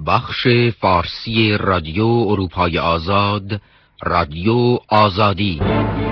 بخش فارسی رادیو اروپای آزاد، رادیو آزادی.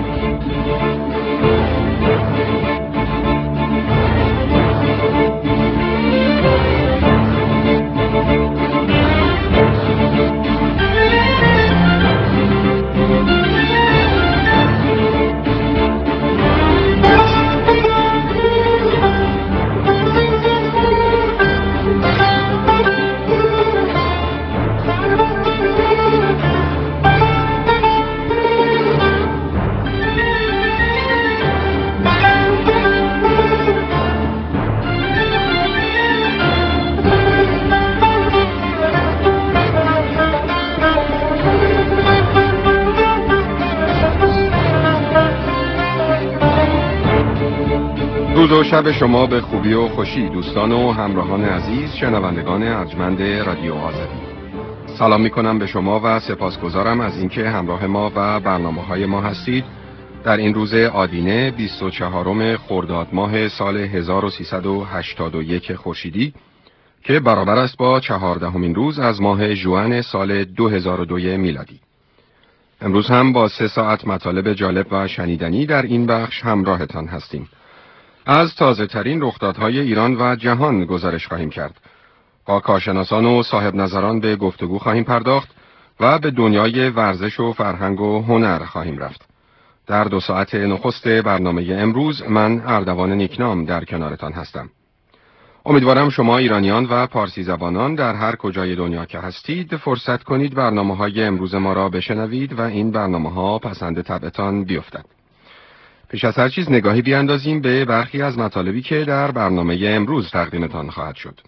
روز و شب شما به خوبی و خوشی دوستان و همراهان عزیز شنوندگان ارجمند رادیو آزادی. سلام میکنم به شما و سپاسگزارم از اینکه همراه ما و برنامه‌های ما هستید در این روز آدینه 24 خرداد ماه سال 1381 خورشیدی که برابر است با 14مین روز از ماه ژوئن سال 2002 میلادی. امروز هم با 3 ساعت مطالب جالب و شنیدنی در این بخش همراهتان هستیم. از تازه ترین رخدادهای ایران و جهان گزارش خواهیم کرد. با کارشناسان و صاحب نظران به گفتگو خواهیم پرداخت و به دنیای ورزش و فرهنگ و هنر خواهیم رفت. در 2 ساعت نخست برنامه امروز من اردوان نیکنام در کنارتان هستم. امیدوارم شما ایرانیان و پارسی زبانان در هر کجای دنیا که هستید فرصت کنید برنامه‌های امروز ما را بشنوید و این برنامه‌ها پسند طبعتان بیفتد. پیش از هر چیز نگاهی بیاندازیم به برخی از مطالبی که در برنامه امروز تقدیمتان خواهد شد.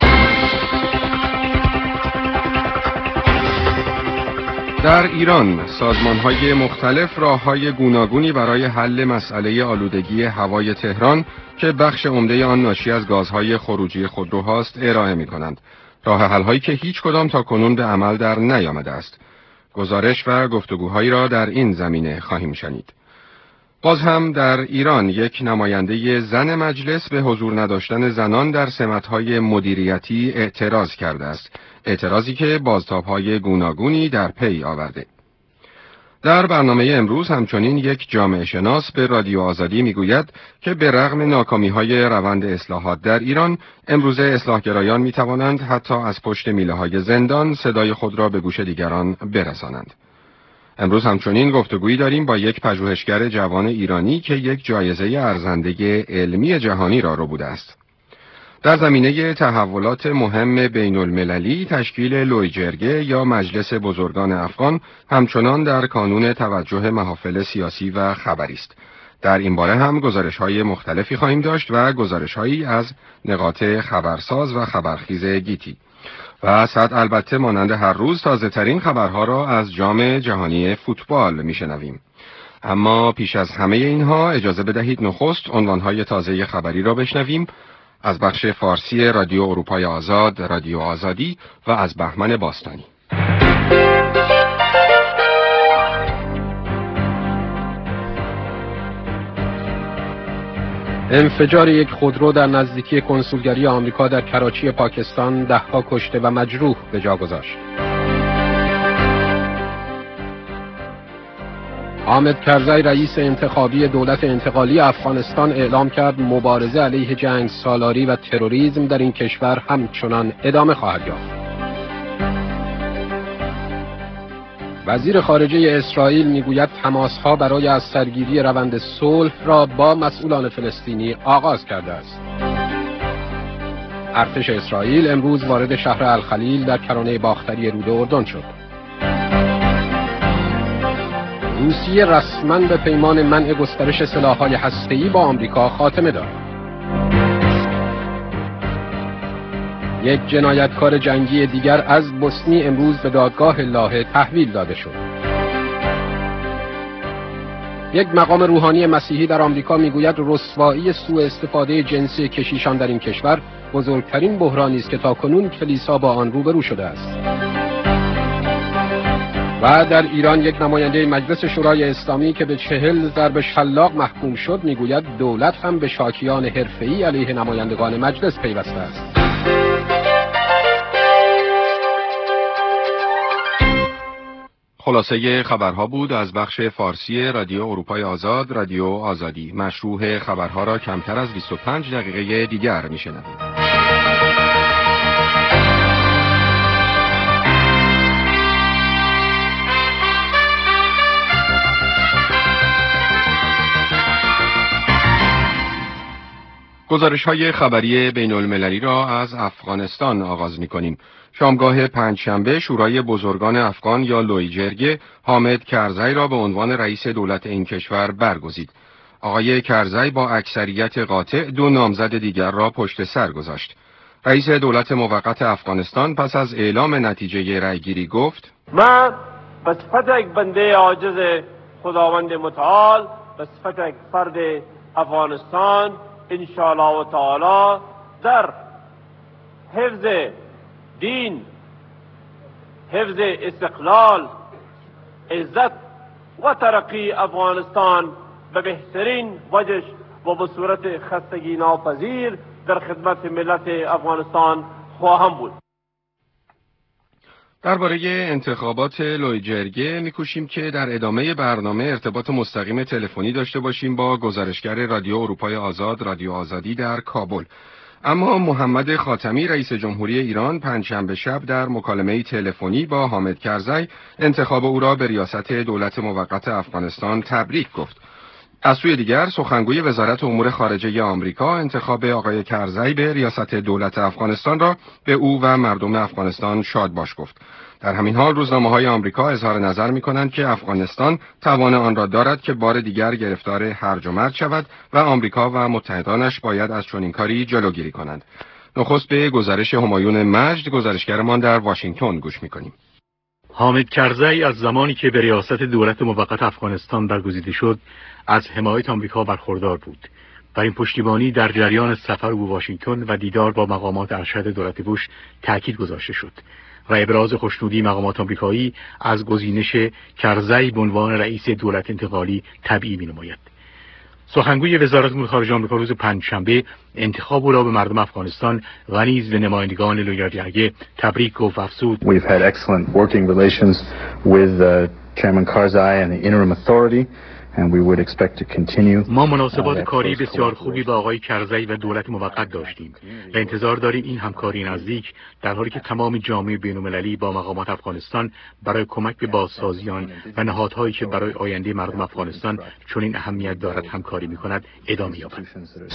در ایران سازمان‌های مختلف راه‌های گوناگونی برای حل مسئله آلودگی هوای تهران که بخش عمده آن ناشی از گازهای خروجی خودروهاست ارائه می‌کنند. راه حل‌هایی که هیچ کدام تا کنون به عمل در نیامده است. گزارش و گفتگوهایی را در این زمینه خواهیم شنید. باز هم در ایران یک نماینده زن مجلس به حضور نداشتن زنان در سمت‌های مدیریتی اعتراض کرده است. اعتراضی که بازتاب‌های گوناگونی در پی آورده. در برنامه امروز همچنین یک جامعه شناس به رادیو آزادی میگوید که به رغم ناکامی‌های روند اصلاحات در ایران، امروزه اصلاحگرایان می‌توانند حتی از پشت میله‌های زندان صدای خود را به گوش دیگران برسانند. امروز همچنین گفتگویی داریم با یک پژوهشگر جوان ایرانی که یک جایزه ارزنده علمی جهانی را ربوده است. در زمینه تحولات مهم بین المللی، تشکیل لویجرگه یا مجلس بزرگان افغان همچنان در کانون توجه محافل سیاسی و خبری است. در این باره هم گزارش‌های مختلفی خواهیم داشت و گزارش‌هایی از نقاط خبرساز و خبرخیز گیتی. و صد البته مانند هر روز تازه ترین خبرها را از جام جهانی فوتبال میشنویم. اما پیش از همه اینها اجازه بدهید نخست عنوانهای تازه خبری را بشنویم از بخش فارسی رادیو اروپای آزاد، رادیو آزادی و از بهمن باستانی. انفجار یک خودرو در نزدیکی کنسولگری آمریکا در کراچی پاکستان 10 کشته و مجروح به جا گذاشت. حامد کرزی رئیس انتخابی دولت انتقالی افغانستان اعلام کرد مبارزه علیه جنگ سالاری و تروریسم در این کشور همچنان ادامه خواهد یافت. وزیر خارجه اسرائیل میگوید تماس‌ها برای از سرگیری روند صلح را با مسئولان فلسطینی آغاز کرده است. ارتش اسرائیل امروز وارد شهر الخلیل در کرانه باختری رود اردن شد. روسیه رسما به پیمان منع گسترش سلاح‌های هسته‌ای با آمریکا خاتمه داد. یک جنایتکار جنگی دیگر از بوسنی امروز به دادگاه لاهه تحویل داده شد. یک مقام روحانی مسیحی در آمریکا میگوید رسوایی سوء استفاده جنسی کشیشان در این کشور بزرگترین بحرانی است که تاکنون کلیسا با آن روبرو شده است. و در ایران یک نماینده مجلس شورای اسلامی که به 40 ضرب شلاق محکوم شد میگوید دولت هم به شاکیان حرفه‌ای علیه نمایندگان مجلس پیوسته است. خلاصه خبرها بود از بخش فارسی رادیو اروپای آزاد، رادیو آزادی. مشروح خبرها را کمتر از 25 دقیقه دیگر میشنوید. گزارش‌های خبری بین‌المللی را از افغانستان آغاز می‌کنیم. شامگاه پنجشنبه شورای بزرگان افغان یا لویجرگه حامد کرزی را به عنوان رئیس دولت این کشور برگزید. آقای کرزی با اکثریت قاطع دو نامزد دیگر را پشت سر گذاشت. رئیس دولت موقت افغانستان پس از اعلام نتیجه رأیگیری گفت: من به صفت یک بنده عاجز خداوند متعال، به صفت یک فرد افغانستان انشاءالله و تعالی در حفظ دین، حفظ استقلال، عزت و ترقی افغانستان به بهترین وجه و به صورت خستگی ناپذیر در خدمت ملت افغانستان خواهم بود. درباره انتخابات لویجرگه می‌کوشیم که در ادامه برنامه ارتباط مستقیم تلفنی داشته باشیم با گزارشگر رادیو اروپای آزاد، رادیو آزادی در کابل. اما محمد خاتمی رئیس جمهوری ایران پنجشنبه شب در مکالمه تلفنی با حامد کرزی انتخاب او را به ریاست دولت موقت افغانستان تبریک گفت. از سوی دیگر سخنگوی وزارت امور خارجه آمریکا انتخاب آقای کرزی به ریاست دولت افغانستان را به او و مردم افغانستان شادباش گفت. در همین حال روزنامه‌های آمریکا اظهار نظر می‌کنند که افغانستان توان آن را دارد که بار دیگر گرفتار هرج و مرج شود و آمریکا و متحدانش باید از چنین کاری جلوگیری کنند. نخست به گزارش همایون مجد، گزارشگرمان در واشنگتن گوش می‌کنیم. حامد کرزی از زمانی که به ریاست دولت موقت افغانستان برگزیده شد از حمایت آمریکا برخوردار بود. بر این پشتیبانی در جریان سفر به واشنگتن و دیدار با مقامات ارشد دولت بوش تاکید گذاشته شد و ابراز خوشنودی مقامات آمریکایی از گزینش کرزی به عنوان رئیس دولت انتقالی طبیعی می‌نماید. سخنگوی وزارت امور خارجه آمریکا روز پنجشنبه انتخاب او را به مردم افغانستان و نیز به نمایندگان لویجرگه تبریک گفت و افزود: We've had excellent working relations with Chairman Karzai and the interim authority. And we would expect to continue. ما مناسبات کاری بسیار خوبی با آقای کرزی و دولت موقت داشتیم و انتظار داریم این همکاری نزدیک در حالی که تمام جامعه بین‌المللی با مقامات افغانستان برای کمک به بازسازی آن و نهادهایی که برای آینده مردم افغانستان چنین اهمیت دارد همکاری می‌کند ادامه یابد.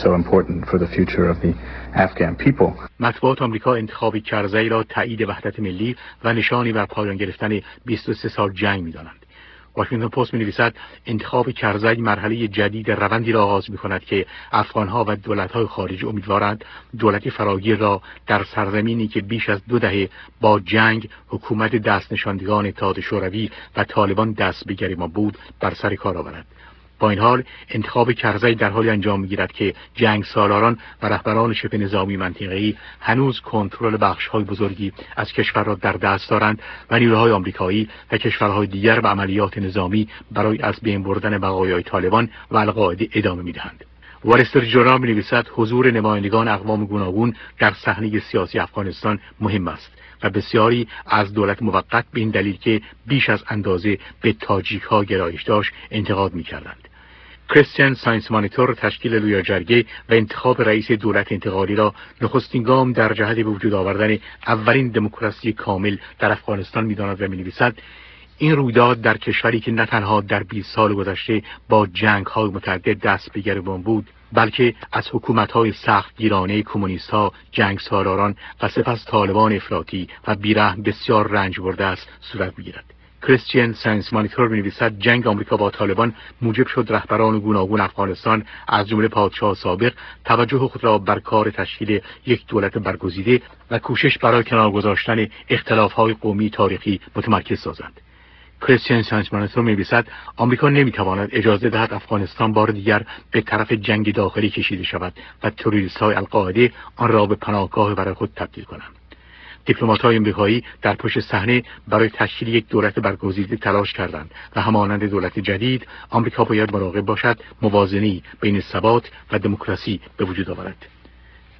مطبوعات آمریکا انتخاب کرزی را تایید وحدت ملی و نشانی بر پایان گرفتن 23 سال جنگ می‌دانند. واشنگتن پست می‌نویسد انتخاب کرزی مرحله جدید روندی را آغاز می‌کند که افغان‌ها و دولت‌های خارجی امیدوارند دولت فراگیر را در سرزمینی که بیش از 2 دهه با جنگ، حکومت دست نشاندگان اتحاد شوروی و طالبان دست به گریبان بود بر سر کار آورد. با این حال انتخاب کرزی در حالی انجام می‌گیرد که جنگ سالاران و رهبران شبه نظامی منطقه‌ای هنوز کنترل بخش‌های بزرگی از کشور را در دست دارند و نیروهای آمریکایی و کشورهای دیگر به عملیات نظامی برای از بین بردن بقایای طالبان و القاعده ادامه می‌دهند. وال استریت ژورنال می‌نویسد حضور نمایندگان اقوام گوناگون در صحنه سیاسی افغانستان مهم است و بسیاری از دولت موقت به این دلیل که بیش از اندازه به تاجیک‌ها گرایش داشت انتقاد می‌کردند. کریستین ساینس مانیتور تشکیل لویجرگه و انتخاب رئیس دولت انتقالی را نخستین گام در جهت به وجود آوردن اولین دموکراسی کامل در افغانستان می‌داند و می‌نویسد این رویداد در کشوری که نه تنها در 20 سال گذشته با جنگ‌های متعدد دست به گریبان بود بلکه از حکومت‌های سختگیرانه کمونیست‌ها، جنگ سالاران و سپس طالبان افراطی و بیرحم بسیار رنج برده است صورت می‌گیرد. کریستین ساینس مانیتور می‌نویسد جنگ آمریکا با طالبان موجب شد رهبران گوناگون افغانستان از جمله پادشاه سابق توجه خود را بر کار تشکیل یک دولت برگزیده و کوشش برای کنار گذاشتن اختلاف‌های قومی تاریخی متمرکز سازند. کریستین ساینس مانیتور می‌نویسد آمریکا نمی‌تواند اجازه دهد افغانستان بار دیگر به طرف جنگ داخلی کشیده شود و تروریست‌های القاعده آن را به پناهگاه برای خود تبدیل کنند. دیپلمات‌های آمریکایی در پشت صحنه برای تشکیل یک دولت برگزیده تلاش کردند و همانند دولت جدید آمریکا باید مراقب باشد موازنه‌ای بین ثبات و دموکراسی به وجود آورد.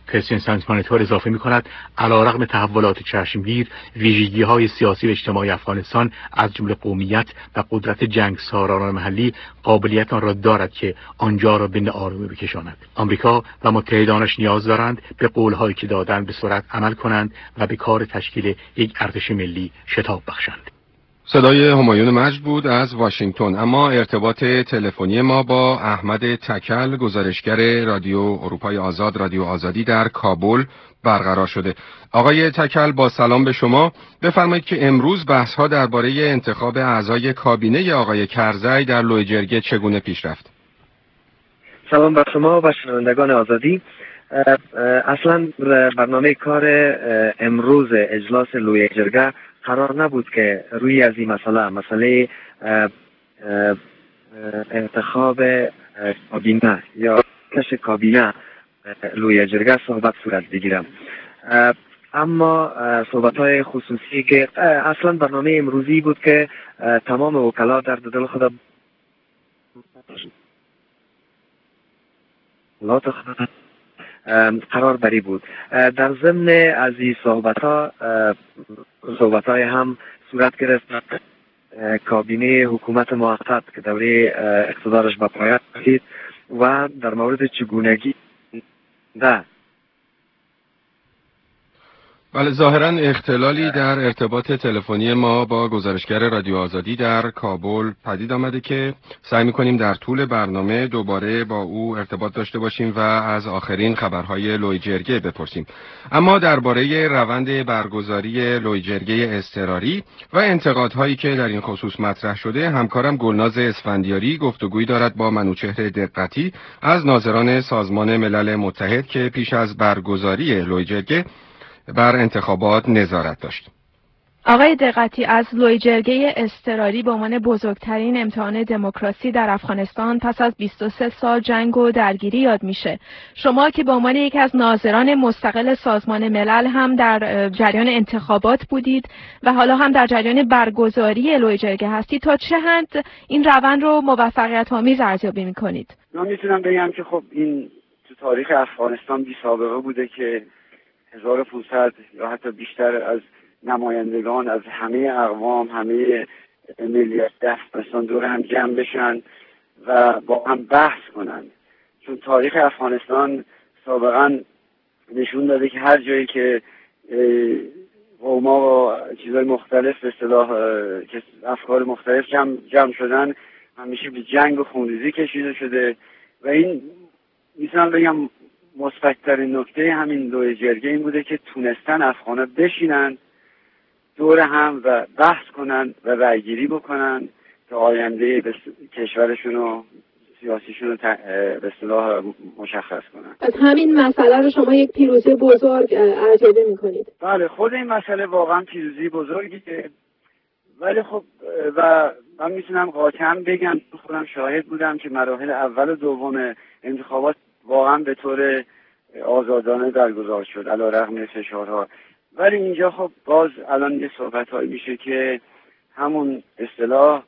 کریستین ساینس مانیتور اضافه می‌کند علیرغم تحولات چشمگیر، ویژگی‌های سیاسی و اجتماعی افغانستان از جمله قومیت و قدرت جنگسالاران محلی قابلیت آن را دارد که آنجا را به آرامی بکشاند. آمریکا و متحدانش نیاز دارند به قول‌هایی که دادند به سرعت عمل کنند و به کار تشکیل یک ارتش ملی شتاب بخشند. صدای همایون مجد بود از واشنگتن. اما ارتباط تلفنی ما با احمد تکل، گزارشگر رادیو اروپای آزاد، رادیو آزادی در کابل برقرار شده. آقای تکل، با سلام به شما. بفرمایید که امروز بحث‌ها درباره انتخاب اعضای کابینه آقای کرزی در لویجرگه چگونه پیش رفت؟ سلام بر شما و شنوندگان آزادی. اصلا برنامه کار امروز اجلاس لویجرگه قرار نبود که روی از این مسئله انتخاب کابینه یا کش کابینه لویجرگه صحبت صورت بگیرم، اما صحبت‌های خصوصی که اصلا برنامه امروزی بود که تمام وکلا در دل خود قرار بری بود. در ضمن از این صحبت‌های هم صورت گرفت کابینه حکومت موقت که دوره اقتدارش به پایان رسید و در مورد چگونگی بله، ظاهراً اختلالی در ارتباط تلفنی ما با گزارشگر رادیو آزادی در کابل پدید آمده که سعی می‌کنیم در طول برنامه دوباره با او ارتباط داشته باشیم و از آخرین خبرهای لویجرگه بپرسیم. اما درباره روند برگزاری لویجرگه اضطراری و انتقادهایی که در این خصوص مطرح شده، همکارم گلناز اسفندیاری گفتگویی دارد با منوچهر دقتی از ناظران سازمان ملل متحد که پیش از برگزاری لویجرگه بر انتخابات نظارت داشت. آقای دقتی، از لویجرگه اضطراری به عنوان بزرگترین امتحان دموکراسی در افغانستان پس از 23 سال جنگ و درگیری یاد میشه. شما که به عنوان یکی از ناظران مستقل سازمان ملل هم در جریان انتخابات بودید و حالا هم در جریان برگزاری لویجرگه هستید، تا چه حد این روند رو موفقیت آمیز ارزیابی میکنید؟ من میتونم بگم که خب این تو تاریخ افغانستان بی سابقه بوده که 1500 یا حتی بیشتر از نمایندگان از همه اقوام، همه ملیت افغانستان دور هم جمع بشن و با هم بحث کنن. چون تاریخ افغانستان سابقا نشون داده که هر جایی که قوم‌ها و چیزهای مختلف به اصطلاح که افکار مختلف جمع شدن، همیشه به جنگ و خونریزی کشیده شده و این میتونم بگم مثبت‌ترین نکته همین لویجرگه این بوده که تونستن افغان‌ها بشینن دور هم و بحث کنن و رأی‌گیری بکنن تا آینده کشورشون و سیاسیشون رو به اصطلاح مشخص کنن. از همین مسئله رو شما یک پیروزی بزرگ ارزیابی می‌کنید؟ بله، خود این مسئله واقعا پیروزی بزرگیه، ولی خب و من میتونم قاطعاً بگم خودم شاهد بودم که مراحل اول و دوم انتخابات واقعا به طور آزادانه برگزار شد علیرغم فشارها. ولی اینجا خب باز الان یه صحبت‌هایی میشه که همون اصطلاح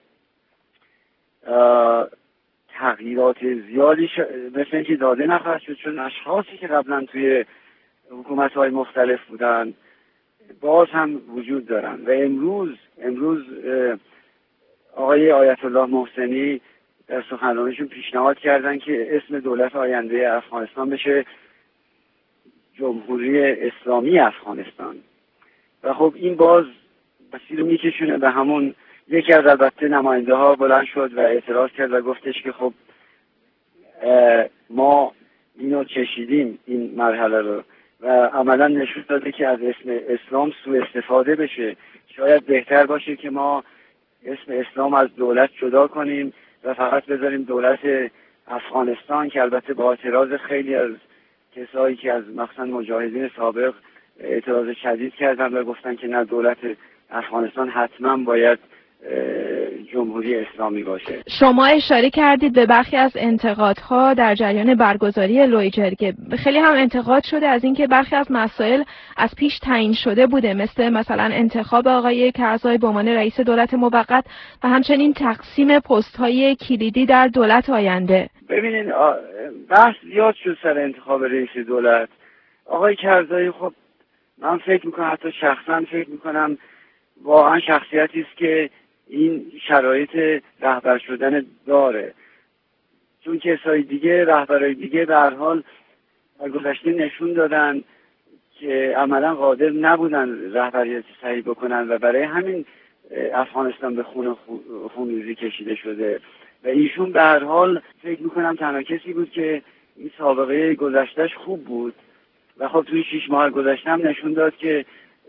تغییرات زیادی مثل اینکه داده نخواهد شد، چون اشخاصی که قبلا توی حکومت‌های مختلف بودن باز هم وجود دارن و امروز آقای آیت الله محسنی در سخنرانیشون پیشنهاد کردن که اسم دولت آینده افغانستان بشه جمهوری اسلامی افغانستان و خب این باز مسیر میکشونه به همون. یکی از البته نماینده ها بلند شد و اعتراض کرد و گفتش که خب ما اینو چشیدیم این مرحله رو و عملا نشون داده که از اسم اسلام سوء استفاده بشه. شاید بهتر باشه که ما اسم اسلام از دولت جدا کنیم و فقط بذاریم دولت افغانستان، که البته با اعتراض خیلی از کسایی که از مثلا مجاهدین سابق اعتراض شدید کردن و گفتن که نه، دولت افغانستان حتما باید جمهوری اسلامی باشه. شما اشاره کردید به برخی از انتقادها در جریان برگزاری لویجرگه. خیلی هم انتقاد شده از اینکه برخی از مسائل از پیش تعیین شده بوده، مثلا انتخاب آقای کرزی به عنوان رئیس دولت موقت و همچنین تقسیم پست‌های کلیدی در دولت آینده. ببینید، بحث زیاد شد سر انتخاب رئیس دولت. آقای کرزایی خب من فکر میکنم، حتی شخصا فکر میکنم واقعا شخصیتی است که این شرایط رهبر شدن داره، چون کسای دیگه، رهبرای دیگه به هر حال در گذشته نشون دادن که عملا قادر نبودن رهبریت صحیح بکنن و برای همین افغانستان به خونریزی کشیده شده و ایشون به هر حال فکر میکنم تنها کسی بود که این سابقه گذشتهش خوب بود و خب توی 6 ماه گذشته هم نشون داد که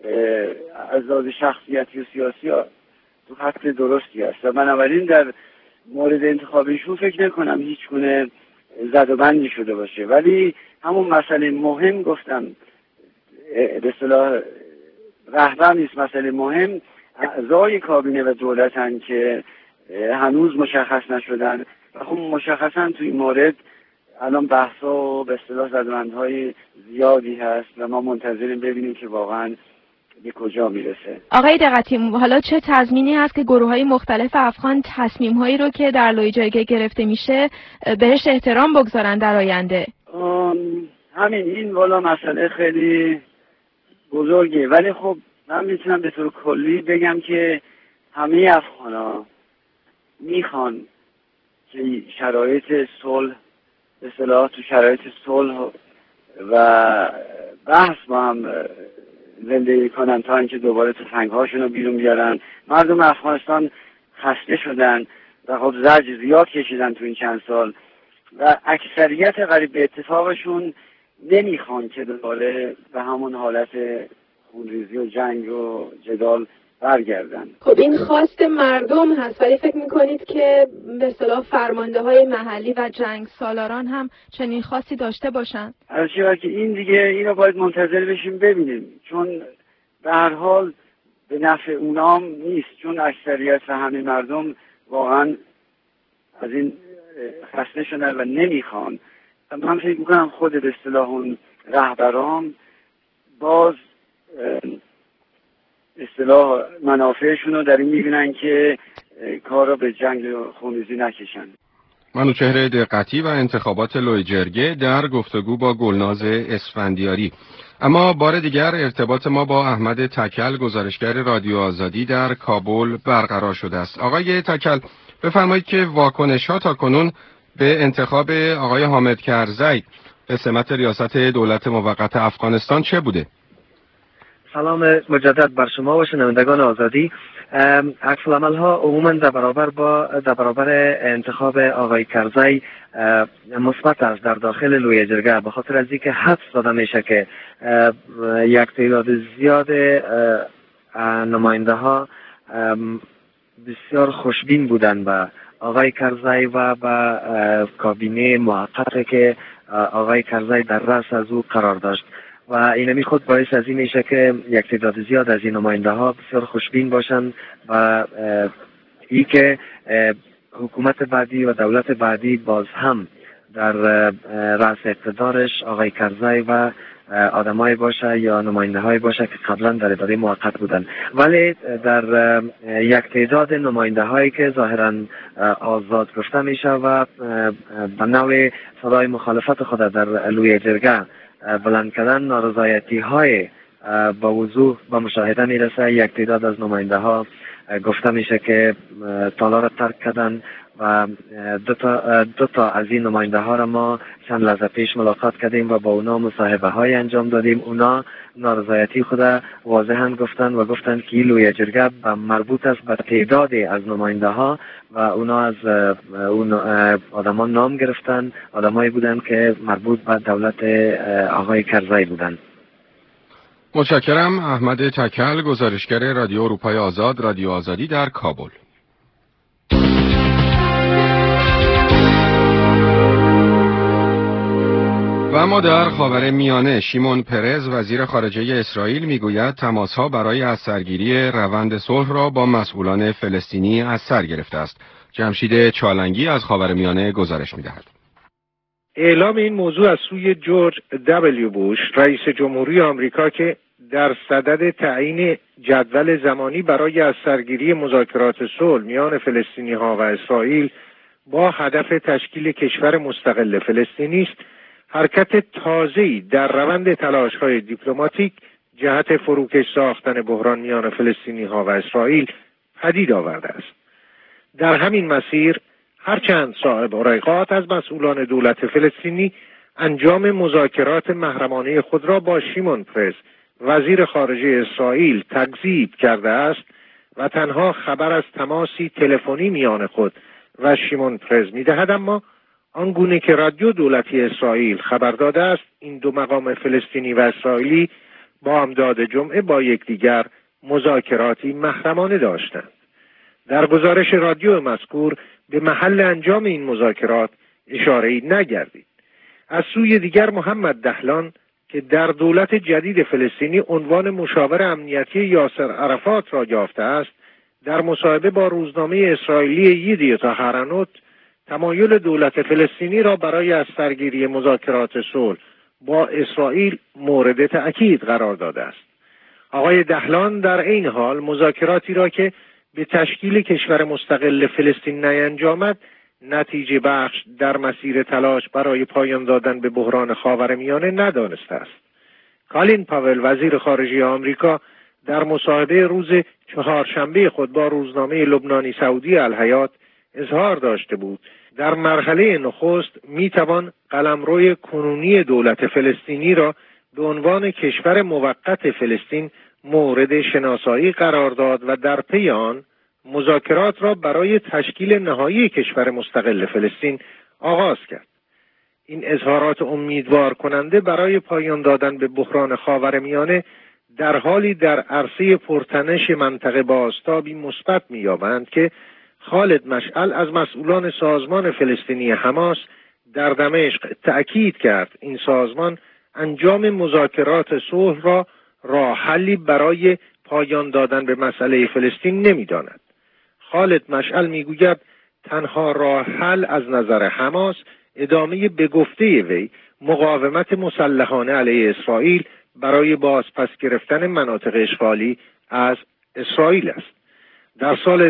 از لحاظ شخصیتی و سیاسی تو خط درستی است و بنابراین در مورد انتخاب ایشون فکر نکنم هیچ گونه زد و بندی شده باشه، ولی همون مسئله مهم گفتم به اصطلاح رهبر نیست، مسئله مهم اعضای کابینه و دولتن که هنوز مشخص نشدن و خب مشخصا توی مورد الان بحثا و به اصطلاح زدوندهای زیادی هست و ما منتظریم ببینیم که واقعا به کجا میرسه. آقای دقتی، حالا چه تضمینی هست که گروه‌های مختلف افغان تصمیم‌هایی رو که در لویجرگه گرفته میشه بهش احترام بگذارن در آینده؟ همین این والا مسئله خیلی بزرگه، ولی خب من میتونم به طور کلی بگم که همه افغانا میخوان که شرایط صلح به اصطلاح تو شرایط صلح و بحث با هم زندگی کنن تا اینکه دوباره تفنگ‌هاشون رو بیرون بیارن. مردم افغانستان خسته شدن و خب زجر زیاد کشیدن تو این چند سال و اکثریت قریب به اتفاقشون نمیخوان که دوباره به همون حالت خونریزی و جنگ و جدال برگردن. خب این خواست مردم هست، ولی فکر میکنید که به اصطلاح فرمانده های محلی و جنگ سالاران هم چنین خواستی داشته باشن؟ البته که این دیگه اینو باید منتظر بشیم ببینیم، چون به هر حال به نفع اونام نیست، چون اکثریت و همه مردم واقعا از این خسته شدن و نمیخوان. من فکر میکنم خود به اصطلاح اون رهبران باز اصطلاح منافعشون رو در این میبینن که کار را به جنگ و خونریزی نکشن. منوچهر دقتی و انتخابات لویجرگه در گفتگو با گلناز اسفندیاری. اما بار دیگر ارتباط ما با احمد تکل، گزارشگر رادیو آزادی در کابل برقرار شده است. آقای تکل، بفرمایید که واکنش‌ها تاکنون به انتخاب آقای حامد کرزی به سمت ریاست دولت موقت افغانستان چه بوده؟ سلام مجدد بر شما و شنوندگان آزادی. عکس العمل ها عموما در برابر انتخاب آقای کرزی مثبت است در داخل لویجرگه، به خاطر از اینکه حدس داده میشه که یک تعداد زیاد نماینده ها بسیار خوشبین بودند به آقای کرزی و به کابینه موقت که آقای کرزی در رأس از او قرار داشت و اینمی خود باعث از این میشه که یک تعداد زیاد از این نماینده ها بسیار خوشبین باشند و ای که حکومت بعدی و دولت بعدی باز هم در رأس اقتدارش آقای کرزی و آدمایی باشه یا نماینده های باشه که قبلا در اداره موقت بودن، ولی در یک تعداد نماینده هایی که ظاهرا آزاد گفته میشه و به نوع صدای مخالفت خود در لویجرگه بلند کردن، نارضایتی های با وضوح به مشاهده میرسه. یک تعداد از نماینده ها گفته میشه که تالار را ترک کردن و دو تا از این نماینده ها را ما چند لحظه پیش ملاقات کردیم و با اونا مصاحبه های انجام دادیم. اونا نارضایتی خود واضحا گفتن و گفتن که لویجرگه مربوط است به تعدادی از نماینده ها و اونا از اون آدمان نام گرفتن، آدمایی بودن که مربوط به دولت آقای کرزی بودن. متشکرم. احمد تکل، گزارشگر رادیو اروپای آزاد، رادیو آزادی در کابل. و اما در خاورمیانه، شیمون پرز وزیر خارجه اسرائیل میگوید تماس‌ها برای از سرگیری روند صلح را با مسئولان فلسطینی از سر گرفته است. جمشید چالنگی از خاورمیانه گزارش می‌دهد. اعلام این موضوع از سوی جورج دبلیو بوش، رئیس جمهوری آمریکا، که در صدد تعیین جدول زمانی برای از سرگیری مذاکرات صلح میان فلسطینی‌ها و اسرائیل با هدف تشکیل کشور مستقل فلسطینی است، حرکت تازه‌ای در روند تلاش‌های دیپلماتیک جهت فروکش ساختن بحران میان فلسطینی‌ها و اسرائیل پدید آورده است. در همین مسیر هرچند صاحب رقابت از مسئولان دولت فلسطینی انجام مذاکرات محرمانه خود را با شیمون پرس وزیر خارجه اسرائیل تکذیب کرده است و تنها خبر از تماسی تلفنی میان خود و شیمون پرس می‌دهد، اما آنگونه که رادیو دولتی اسرائیل خبر داده است این دو مقام فلسطینی و اسرائیلی با امداد جمعه با یکدیگر مذاکراتی محرمانه داشتند. در گزارش رادیو مذکور به محل انجام این مذاکرات اشاره‌ای نگردید. از سوی دیگر محمد دهلان که در دولت جدید فلسطینی عنوان مشاور امنیتی یاسر عرفات را یافته است، در مصاحبه با روزنامه اسرائیلی یدیعوت آحرنوت تمایل دولت فلسطینی را برای از سرگیری مذاکرات صلح با اسرائیل مورد تأکید قرار داده است. آقای دهلان در این حال مذاکراتی را که به تشکیل کشور مستقل فلسطین نینجامد نتیجه بخش در مسیر تلاش برای پایان دادن به بحران خاورمیانه ندانسته است. کالین پاول وزیر خارجه آمریکا در مصاحبه روز چهارشنبه خود با روزنامه لبنانی سعودی الحیات اظهار داشته بود در مرحله نخست میتوان قلمروی کنونی دولت فلسطینی را به عنوان کشور موقت فلسطین مورد شناسایی قرار داد و در پی آن مذاکرات را برای تشکیل نهایی کشور مستقل فلسطین آغاز کرد. این اظهارات امیدوار کننده برای پایان دادن به بحران خاورمیانه در حالی در عرصه پرتنش منطقه بازتابی مثبت می‌یابند که خالد مشعل از مسئولان سازمان فلسطینی حماس در دمشق تأکید کرد این سازمان انجام مذاکرات صلح را راه حلی برای پایان دادن به مسئله فلسطین نمی‌داند. خالد مشعل میگوید تنها راه حل از نظر حماس ادامه به گفته وی مقاومت مسلحانه علیه اسرائیل برای بازپس گرفتن مناطق اشغالی از اسرائیل است. در سال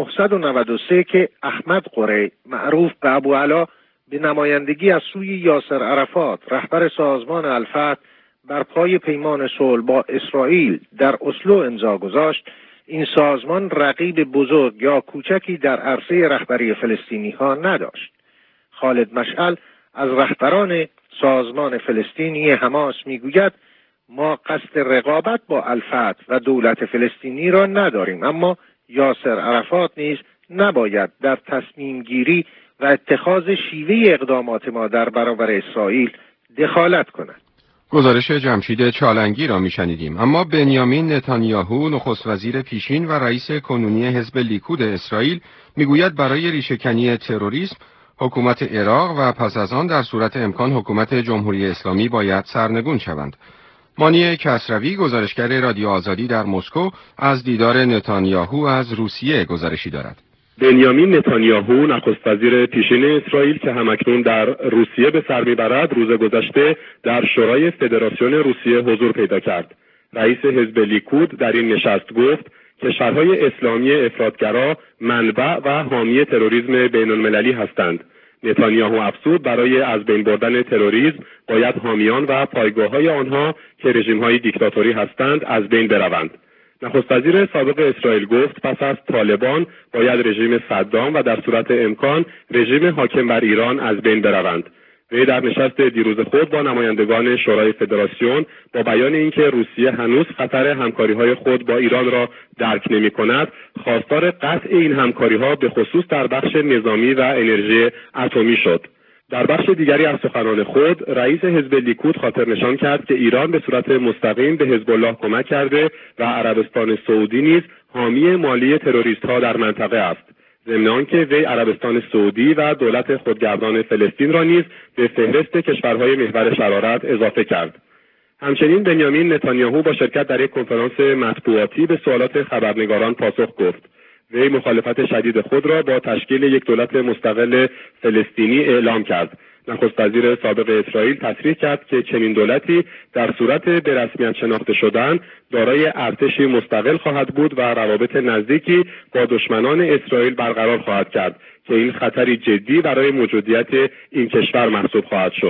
1993 که احمد قری معروف به ابو علا به نمایندگی از سوی یاسر عرفات رهبر سازمان الفتح بر پای پیمان صلح با اسرائیل در اسلو امضا گذاشت، این سازمان رقیب بزرگ یا کوچکی در عرصه رهبری فلسطینی ها نداشت. خالد مشعل از رهبران سازمان فلسطینی حماس میگوید ما قصد رقابت با الفتح و دولت فلسطینی را نداریم، اما یاسر عرفات نیز نباید در تصمیم گیری و اتخاذ شیوه اقدامات ما در برابر اسرائیل دخالت کند. گزارش جمشید چالنگی را میشنیدیم. اما بنیامین نتانیاهو نخست وزیر پیشین و رئیس کنونی حزب لیکود اسرائیل میگوید برای ریشه‌کنی تروریسم حکومت عراق و پس از آن در صورت امکان حکومت جمهوری اسلامی باید سرنگون شوند. مانی کسروی گزارشگر رادیو آزادی در مسکو از دیدار نتانیاهو از روسیه گزارشی دارد. بنیامین نتانیاهو نخست وزیر پیشین اسرائیل که همکنون در روسیه به سر میبرد روز گذشته در شورای فدراسیون روسیه حضور پیدا کرد. رئیس حزب لیکود در این نشست گفت کشورهای اسلامی افراطگرا منبع و حامی تروریسم بین‌المللی هستند. نتانیاهو افزود برای از بین بردن تروریسم باید حامیان و پایگاه‌های آنها که رژیم‌های دیکتاتوری هستند از بین بروند. نخست وزیر سابق اسرائیل گفت پس از طالبان باید رژیم صدام و در صورت امکان رژیم حاکم بر ایران از بین بروند. وی در نشست دیروز خود با نمایندگان شورای فدراسیون با بیان اینکه روسیه هنوز خطر همکاری‌های خود با ایران را درک نمی‌کند، خواستار قطع این همکاری‌ها به خصوص در بخش نظامی و انرژی اتمی شد. در بخش دیگری از سخنان خود، رئیس حزب لیکود خاطر نشان کرد که ایران به صورت مستقیم به حزب الله کمک کرده و عربستان سعودی نیز حامی مالی تروریست‌ها در منطقه است. ضمن آنکه وی عربستان سعودی و دولت خودگردان فلسطین را نیز به فهرست کشورهای محور شرارت اضافه کرد. همچنین بنیامین نتانیاهو با شرکت در یک کنفرانس مطبوعاتی به سوالات خبرنگاران پاسخ گفت. وی مخالفت شدید خود را با تشکیل یک دولت مستقل فلسطینی اعلام کرد. نخست وزیر سابق اسرائیل تصریح کرد که چنین دولتی در صورت به رسمیت شناخته شدن دارای ارتشی مستقل خواهد بود و روابط نزدیکی با دشمنان اسرائیل برقرار خواهد کرد که این خطری جدی برای موجودیت این کشور محسوب خواهد شد.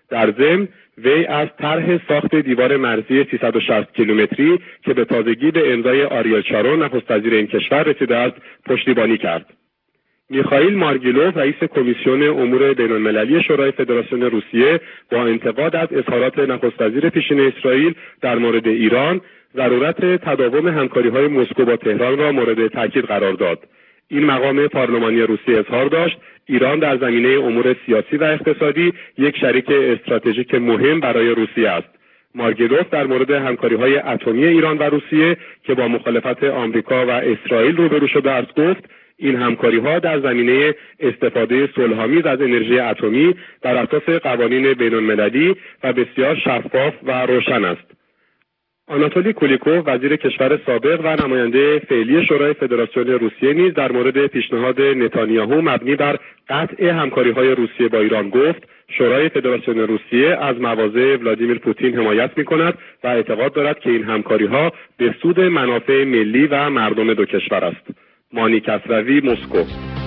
در ضمن وی از طرح ساخت دیوار مرزی 360 کیلومتری که به تازگی به امضای آریل شارون نخست وزیر این کشور رسیده است پشتیبانی کرد. میخائیل مارگیلوف رئیس کمیسیون امور بین‌المللی شورای فدراسیون روسیه با انتقاد از اظهارات نخست وزیر پیشین اسرائیل در مورد ایران ضرورت تداوم همکاری‌های مسکو با تهران را مورد تاکید قرار داد. این مقام پارلمانی روسیه اظهار داشت ایران در زمینه امور سیاسی و اقتصادی یک شریک استراتژیک مهم برای روسیه است. مارگیلوف در مورد همکاری‌های اتمی ایران و روسیه که با مخالفت آمریکا و اسرائیل روبرو شده است گفت این همکاری‌ها در زمینه استفاده صلح‌آمیز از انرژی اتمی بر اساس قوانین بین‌المللی و بسیار شفاف و روشن است. آناتولی کولیکوف وزیر کشور سابق و نماینده فعلی شورای فدراسیون روسیه نیز در مورد پیشنهاد نتانیاهو مبنی بر قطع همکاری‌های روسیه با ایران گفت شورای فدراسیون روسیه از مواضع ولادیمیر پوتین حمایت می‌کند و اعتقاد دارد که این همکاری‌ها به سود منافع ملی و مردم دو کشور است. مانی کسروی، مسکو.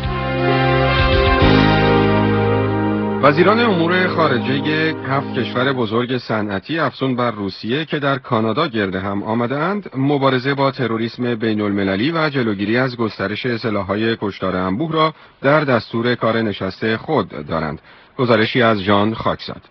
وزیران امور خارجه 7 کشور بزرگ صنعتی افزون بر روسیه که در کانادا گرد هم آمده‌اند، مبارزه با تروریسم بین‌المللی و جلوگیری از گسترش سلاح‌های کشتار انبوه را در دستور کار نشست خود دارند. گزارشی از ژان خاکزاد.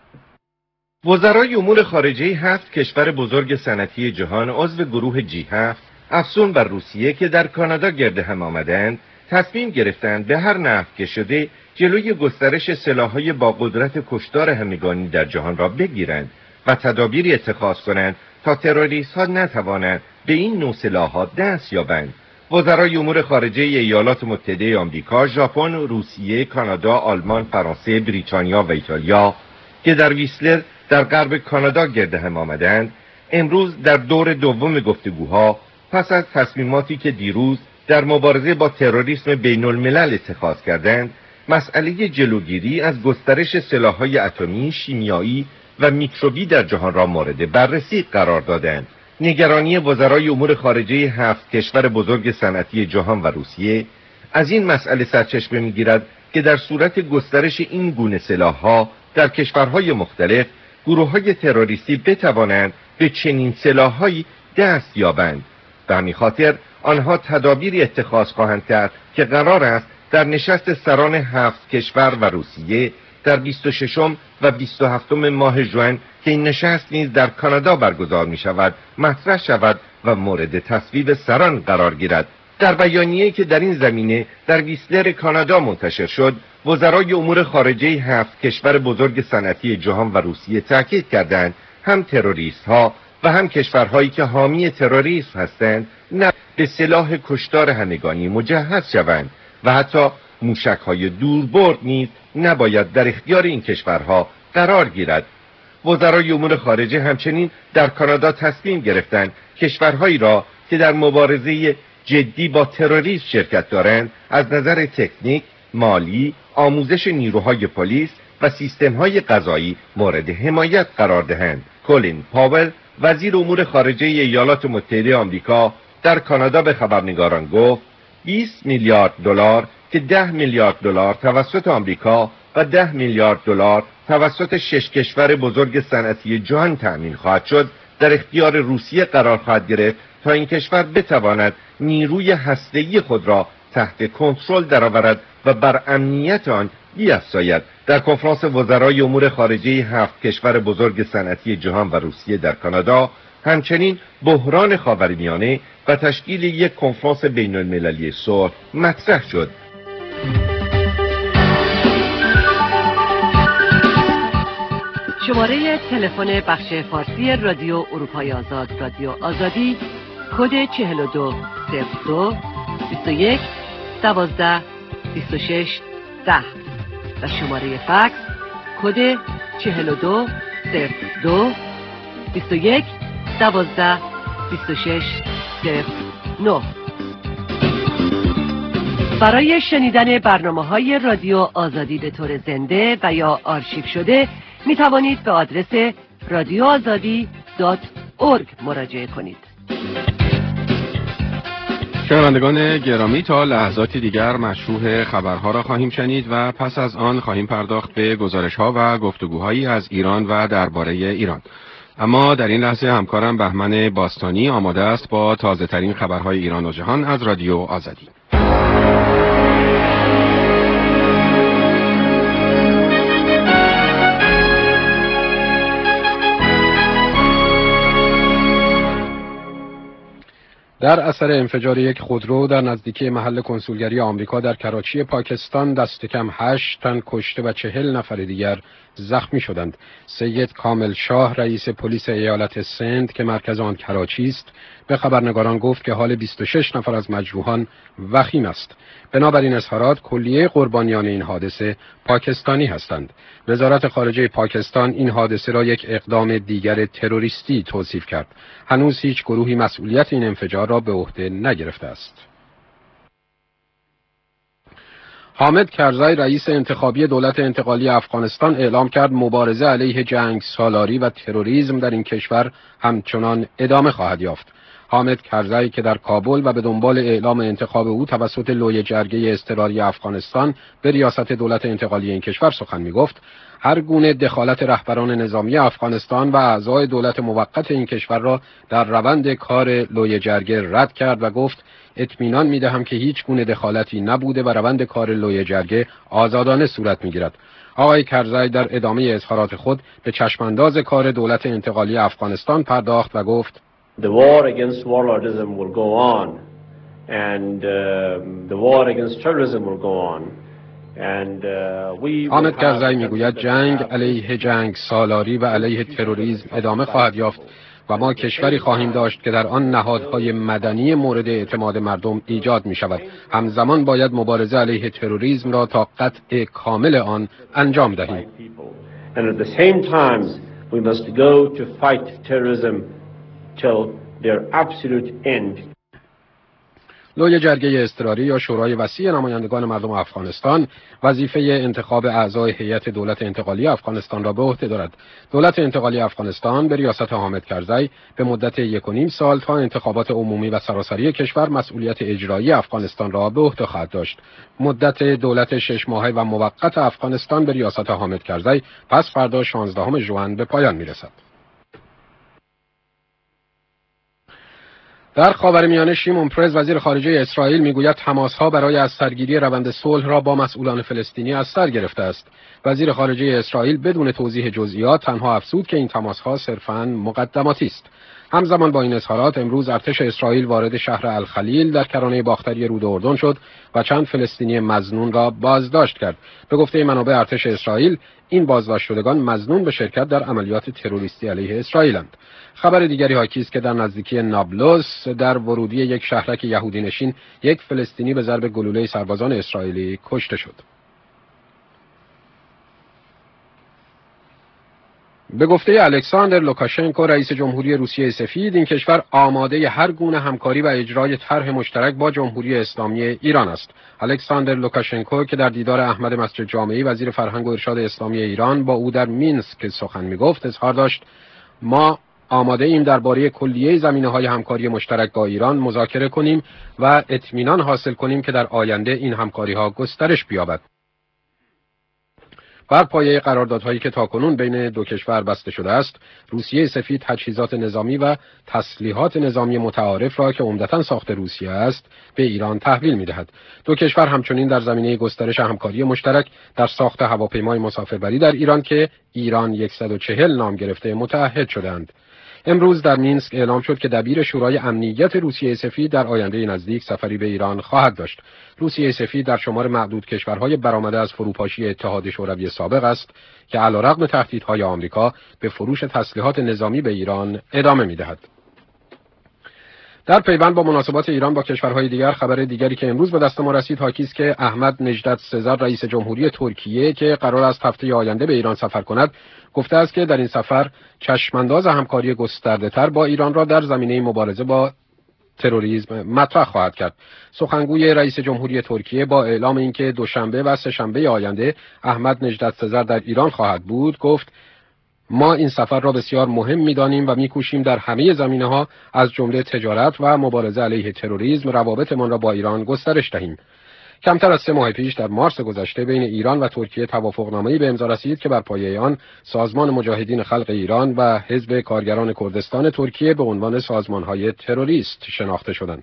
وزرای امور خارجه 7 کشور بزرگ صنعتی جهان عضو گروه G7 افزون بر روسیه که در کانادا گرد هم آمدند، تصمیم گرفتند به هر نحو که شده جلوی گسترش سلاح‌های با قدرت کشتار همگانی در جهان را بگیرند و تدابیری اتخاذ کنند تا تروریست‌ها نتوانند به این نوع سلاح‌ها دست یابند. وزرای امور خارجه ایالات متحده آمریکا، ژاپن، روسیه، کانادا، آلمان، فرانسه، بریتانیا و ایتالیا که در ویسلر در غرب کانادا گرد هم آمدند، امروز در دور دوم گفتگوها پس از تصمیماتی که دیروز در مبارزه با تروریسم بین الملل اتخاذ کردند، مسئله جلوگیری از گسترش سلاح‌های اتمی، شیمیایی و میکروبی در جهان را مورد بررسی قرار دادند. نگرانی وزرای امور خارجه 7 کشور بزرگ صنعتی جهان و روسیه از این مسئله سرچشمه می‌گیرد که در صورت گسترش این گونه سلاح‌ها در کشورهای مختلف، گروه‌های تروریستی بتوانند به چنین سلاح‌هایی دست یابند. به همین خاطر آنها تدابیری اتخاذ خواهند کرد که قرار است در نشست سران 7 کشور و روسیه در 26 و 27 ماه ژوئن که این نشست نیز در کانادا برگزار می شود مطرح شود و مورد تصویب سران قرار گیرد. در بیانیه‌ای که در این زمینه در ویسلر کانادا منتشر شد، وزرای امور خارجه 7 کشور بزرگ صنعتی جهان و روسیه تاکید کردند هم تروریست‌ها و هم کشورهایی که حامی تروریسم هستند نه به سلاح کشتار همگانی مجهز شوند و حتی موشک‌های دوربرد نیز نباید در اختیار این کشورها قرار گیرد. وزرای امور خارجه همچنین در کانادا تصمیم گرفتند کشورهایی را که در مبارزه جدی با تروریسم شرکت دارند از نظر تکنیک، مالی، آموزش نیروهای پلیس و سیستم‌های قضایی مورد حمایت قرار دهند. کولین پاول وزیر امور خارجه ایالات متحده آمریکا در کانادا به خبرنگاران گفت 20 میلیارد دلار که 10 میلیارد دلار توسط آمریکا و 10 میلیارد دلار توسط 6 کشور بزرگ صنعتی جهان تأمین خواهد شد در اختیار روسیه قرار خواهد گرفت تا این کشور بتواند نیروی هسته‌ای خود را تحت کنترل درآورد و بر امنیت آن بیفزاید. در کنفرانس وزرای امور خارجه 7 کشور بزرگ صنعتی جهان و روسیه در کانادا همچنین بحران خاورمیانه و تشکیل یک کنفرانس بین المللی صلح مطرح شد. شماره تلفن بخش فارسی رادیو اروپای آزاد، رادیو آزادی، کد 4202 21 12 26 10 و شماره فکس کد 4202 21 12 26 09. برای شنیدن برنامه‌های رادیو آزادی به طور زنده و یا آرشیو شده می توانید به آدرس radioazadi.org مراجعه کنید. شنوندگان گرامی، تا لحظاتی دیگر مشروح خبرها را خواهیم شنید و پس از آن خواهیم پرداخت به گزارش‌ها و گفتگوهایی از ایران و درباره ایران. اما در این لحظه همکارم بهمن باستانی آماده است با تازه ترین خبرهای ایران و جهان از رادیو آزادی. در اثر انفجار یک خودرو در نزدیکی محل کنسولگری آمریکا در کراچی پاکستان دست کم 8 تن کشته و 40 نفر دیگر زخمی شدند. سید کامل شاه رئیس پلیس ایالت سند که مرکز آن کراچی است به خبرنگاران گفت که حال 26 نفر از مجروحان وخیم است. بنابراین اظهارات کلیه قربانیان این حادثه پاکستانی هستند. وزارت خارجه پاکستان این حادثه را یک اقدام دیگر تروریستی توصیف کرد. هنوز هیچ گروهی مسئولیت این انفجار را به عهده نگرفته است. حامد کرزی رئیس انتخابی دولت انتقالی افغانستان اعلام کرد مبارزه علیه جنگ سالاری و تروریسم در این کشور همچنان ادامه خواهد یافت. حامد کرزی که در کابل و به دنبال اعلام انتخاب او توسط لوی جرگه اضطراری افغانستان به ریاست دولت انتقالی این کشور سخن می‌گفت، هر گونه دخالت رهبران نظامی افغانستان و اعضای دولت موقت این کشور را در روند کار لوی جرگه رد کرد و گفت اطمینان می‌دهم که هیچ گونه دخالتی نبوده و روند کار لوی جرگه آزادانه صورت می‌گیرد. آقای کرزی در ادامه اظهارات خود به چشمانداز کار دولت انتقالی افغانستان پرداخت و گفت The war against warlordism will go on and the war against terrorism will go on. حامد کرزی میگوید جنگ علیه جنگ سالاری و علیه تروریسم ادامه خواهد یافت و ما کشوری خواهیم داشت که در آن نهادهای مدنی مورد اعتماد مردم ایجاد می شود. همزمان باید مبارزه علیه تروریسم را تا قطع کامل آن انجام دهیم. And at the same time we must go to fight terrorism till their absolute end. لوی جرگه اضطراری یا شورای وسیع نمایندگان مردم افغانستان وظیفه انتخاب اعضای هیئت دولت انتقالی افغانستان را به عهده دارد. دولت انتقالی افغانستان به ریاست حامد کرزی به مدت 1.5 سال تا انتخابات عمومی و سراسری کشور مسئولیت اجرایی افغانستان را به عهده خواهد داشت. مدت دولت 6 ماهه و موقت افغانستان به ریاست حامد کرزی پس فردا 16 ژوئن به پایان میرسد. در خاورمیانه شیمون پرز وزیر خارجه اسرائیل میگوید تماس‌ها برای از سرگیری روند صلح را با مسئولان فلسطینی از سر گرفته است. وزیر خارجه اسرائیل بدون توضیح جزئیات تنها افزود که این تماس‌ها صرفاً مقدماتی است. همزمان با این اظهارات امروز ارتش اسرائیل وارد شهر الخلیل در کرانه باختری رود اردن شد و چند فلسطینی مظنون را بازداشت کرد. به گفته منابع ارتش اسرائیل این بازداشت شدگان مظنون به شرکت در عملیات تروریستی علیه اسرائیلند. خبر دیگری حاکی است که در نزدیکی نابلس در ورودی یک شهرک یهودی نشین یک فلسطینی به ضرب گلوله سربازان اسرائیلی کشته شد. به گفته الکساندر لوکاشنکو رئیس جمهوری روسیه سفید، این کشور آماده هر گونه همکاری و اجرای طرح مشترک با جمهوری اسلامی ایران است. الکساندر لوکاشنکو که در دیدار احمد مسجد جامعی وزیر فرهنگ و ارشاد اسلامی ایران با او در مینسک سخن می‌گفت، اظهار داشت ما آماده ایم درباره کلیه زمینه‌های همکاری مشترک با ایران مذاکره کنیم و اطمینان حاصل کنیم که در آینده این همکاری‌ها گسترش بیابد. بر پایه قراردادهایی که تاکنون بین دو کشور بسته شده است، روسیه سفید تجهیزات نظامی و تسلیحات نظامی متعارف را که عمدتاً ساخت روسیه است به ایران تحویل می‌دهد. دو کشور همچنین در زمینه گسترش همکاری مشترک در ساخت هواپیمای مسافربری در ایران که ایران 140 نام گرفته متعهد شدند. امروز در مینسک اعلام شد که دبیر شورای امنیت روسیه سفید در آینده نزدیک سفری به ایران خواهد داشت. روسیه سفید در شمار معدود کشورهای برآمده از فروپاشی اتحاد شوروی سابق است که علیرغم تهدیدهای آمریکا به فروش تسلیحات نظامی به ایران ادامه می‌دهد. در پیوند با مناسبات ایران با کشورهای دیگر، خبر دیگری که امروز به دست ما رسید حاکی است که احمد نژدت سزار رئیس جمهوری ترکیه که قرار است هفته آینده به ایران سفر کند، گفته است که در این سفر چشمانداز همکاری گسترده‌تر با ایران را در زمینه مبارزه با تروریسم مطرح خواهد کرد. سخنگوی رئیس جمهوری ترکیه با اعلام اینکه دوشنبه و سه‌شنبه آینده احمد نژدت سزار در ایران خواهد بود، گفت ما این سفر را بسیار مهم می‌دانیم و می‌کوشیم در همه زمینه‌ها از جمله تجارت و مبارزه علیه تروریسم روابطمان را با ایران گسترش دهیم. کمتر از 3 ماه پیش در مارس گذشته بین ایران و ترکیه توافقنامه‌ای به امضا رسید که بر پایه آن سازمان مجاهدین خلق ایران و حزب کارگران کردستان ترکیه به عنوان سازمان‌های تروریست شناخته شدند.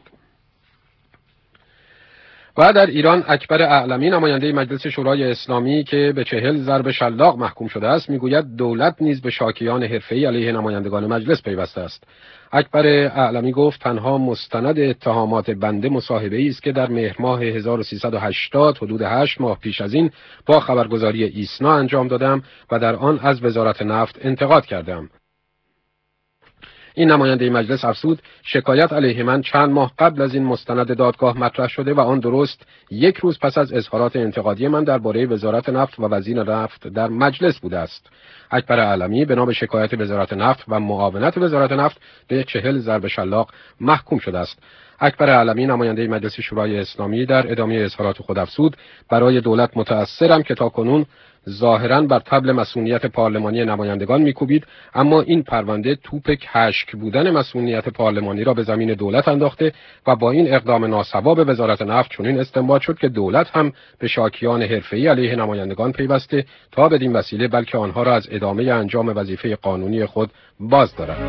و در ایران اکبر اعلمی نماینده مجلس شورای اسلامی که به 40 ضرب شلاق محکوم شده است میگوید دولت نیز به شاکیان حرفه‌ای علیه نمایندگان مجلس پیوسته است. اکبر اعلمی گفت تنها مستند اتهامات بنده مصاحبه‌ای است که در مهر ماه 1380 حدود 8 ماه پیش از این با خبرگزاری ایسنا انجام دادم و در آن از وزارت نفت انتقاد کردم. این نماینده مجلس افزود شکایت علیه من چند ماه قبل از این مستند دادگاه مطرح شده و آن درست 1 روز پس از اظهارات انتقادی من درباره وزارت نفت و وزیر نفت در مجلس بوده است. اکبر اعلمی بنا به شکایت وزارت نفت و معاونت وزارت نفت به 40 ضرب شلاق محکوم شده است. اکبر اعلمی نماینده مجلس شورای اسلامی در ادامه اظهارات خود افزود برای دولت متأثرم که تاکنون ظاهراً بر طبل مسئولیت پارلمانی نمایندگان میکوبید، اما این پرونده توپ کشک بودن مسئولیت پارلمانی را به زمین دولت انداخته و با این اقدام ناسوا وزارت نفت چنین استنباط شد که دولت هم به شاکیان حرفه‌ای علیه نمایندگان پیوسته تا بدین وسیله بلکه آنها را از ادامه انجام وظیفه قانونی خود باز دارد.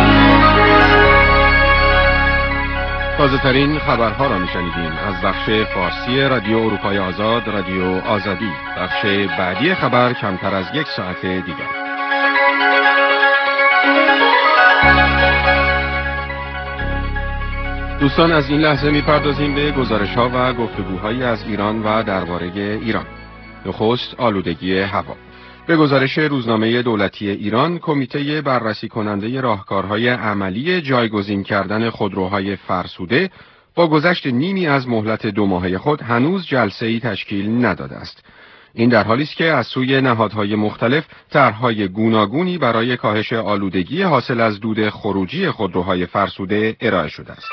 تازه ترین خبرها را میشنیدیم از بخش فارسی رادیو اروپای آزاد، رادیو آزادی. بخش بعدی خبر کمتر از 1 ساعت دیگر. دوستان از این لحظه میپردازیم به گزارش‌ها و گفتگوهایی از ایران و درباره ایران. نخست آلودگی هوا. به گزارش روزنامه دولتی ایران، کمیته بررسی کننده راهکارهای عملی جایگزین کردن خودروهای فرسوده با گذشت نیمی از مهلت 2 ماهه خود هنوز جلسه‌ای تشکیل نداده است. این در حالی است که از سوی نهادهای مختلف طرح‌های گوناگونی برای کاهش آلودگی حاصل از دود خروجی خودروهای فرسوده ارائه شده است.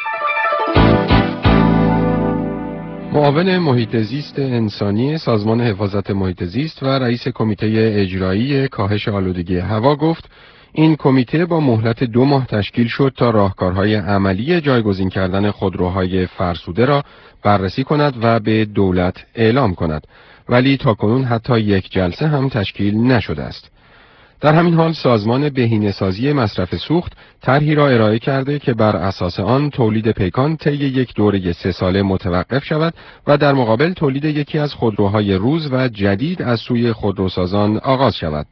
معاون محیط زیست انسانی سازمان حفاظت محیط زیست و رئیس کمیته اجرایی کاهش آلودگی هوا گفت این کمیته با مهلت 2 ماه تشکیل شد تا راهکارهای عملی جایگزین کردن خودروهای فرسوده را بررسی کند و به دولت اعلام کند، ولی تاکنون حتی 1 جلسه هم تشکیل نشده است. در همین حال سازمان بهینه‌سازی مصرف سوخت طرحی را ارائه کرده که بر اساس آن تولید پیکان طی 1 دوره 3 ساله متوقف شود و در مقابل تولید یکی از خودروهای روز و جدید از سوی خودروسازان آغاز شود.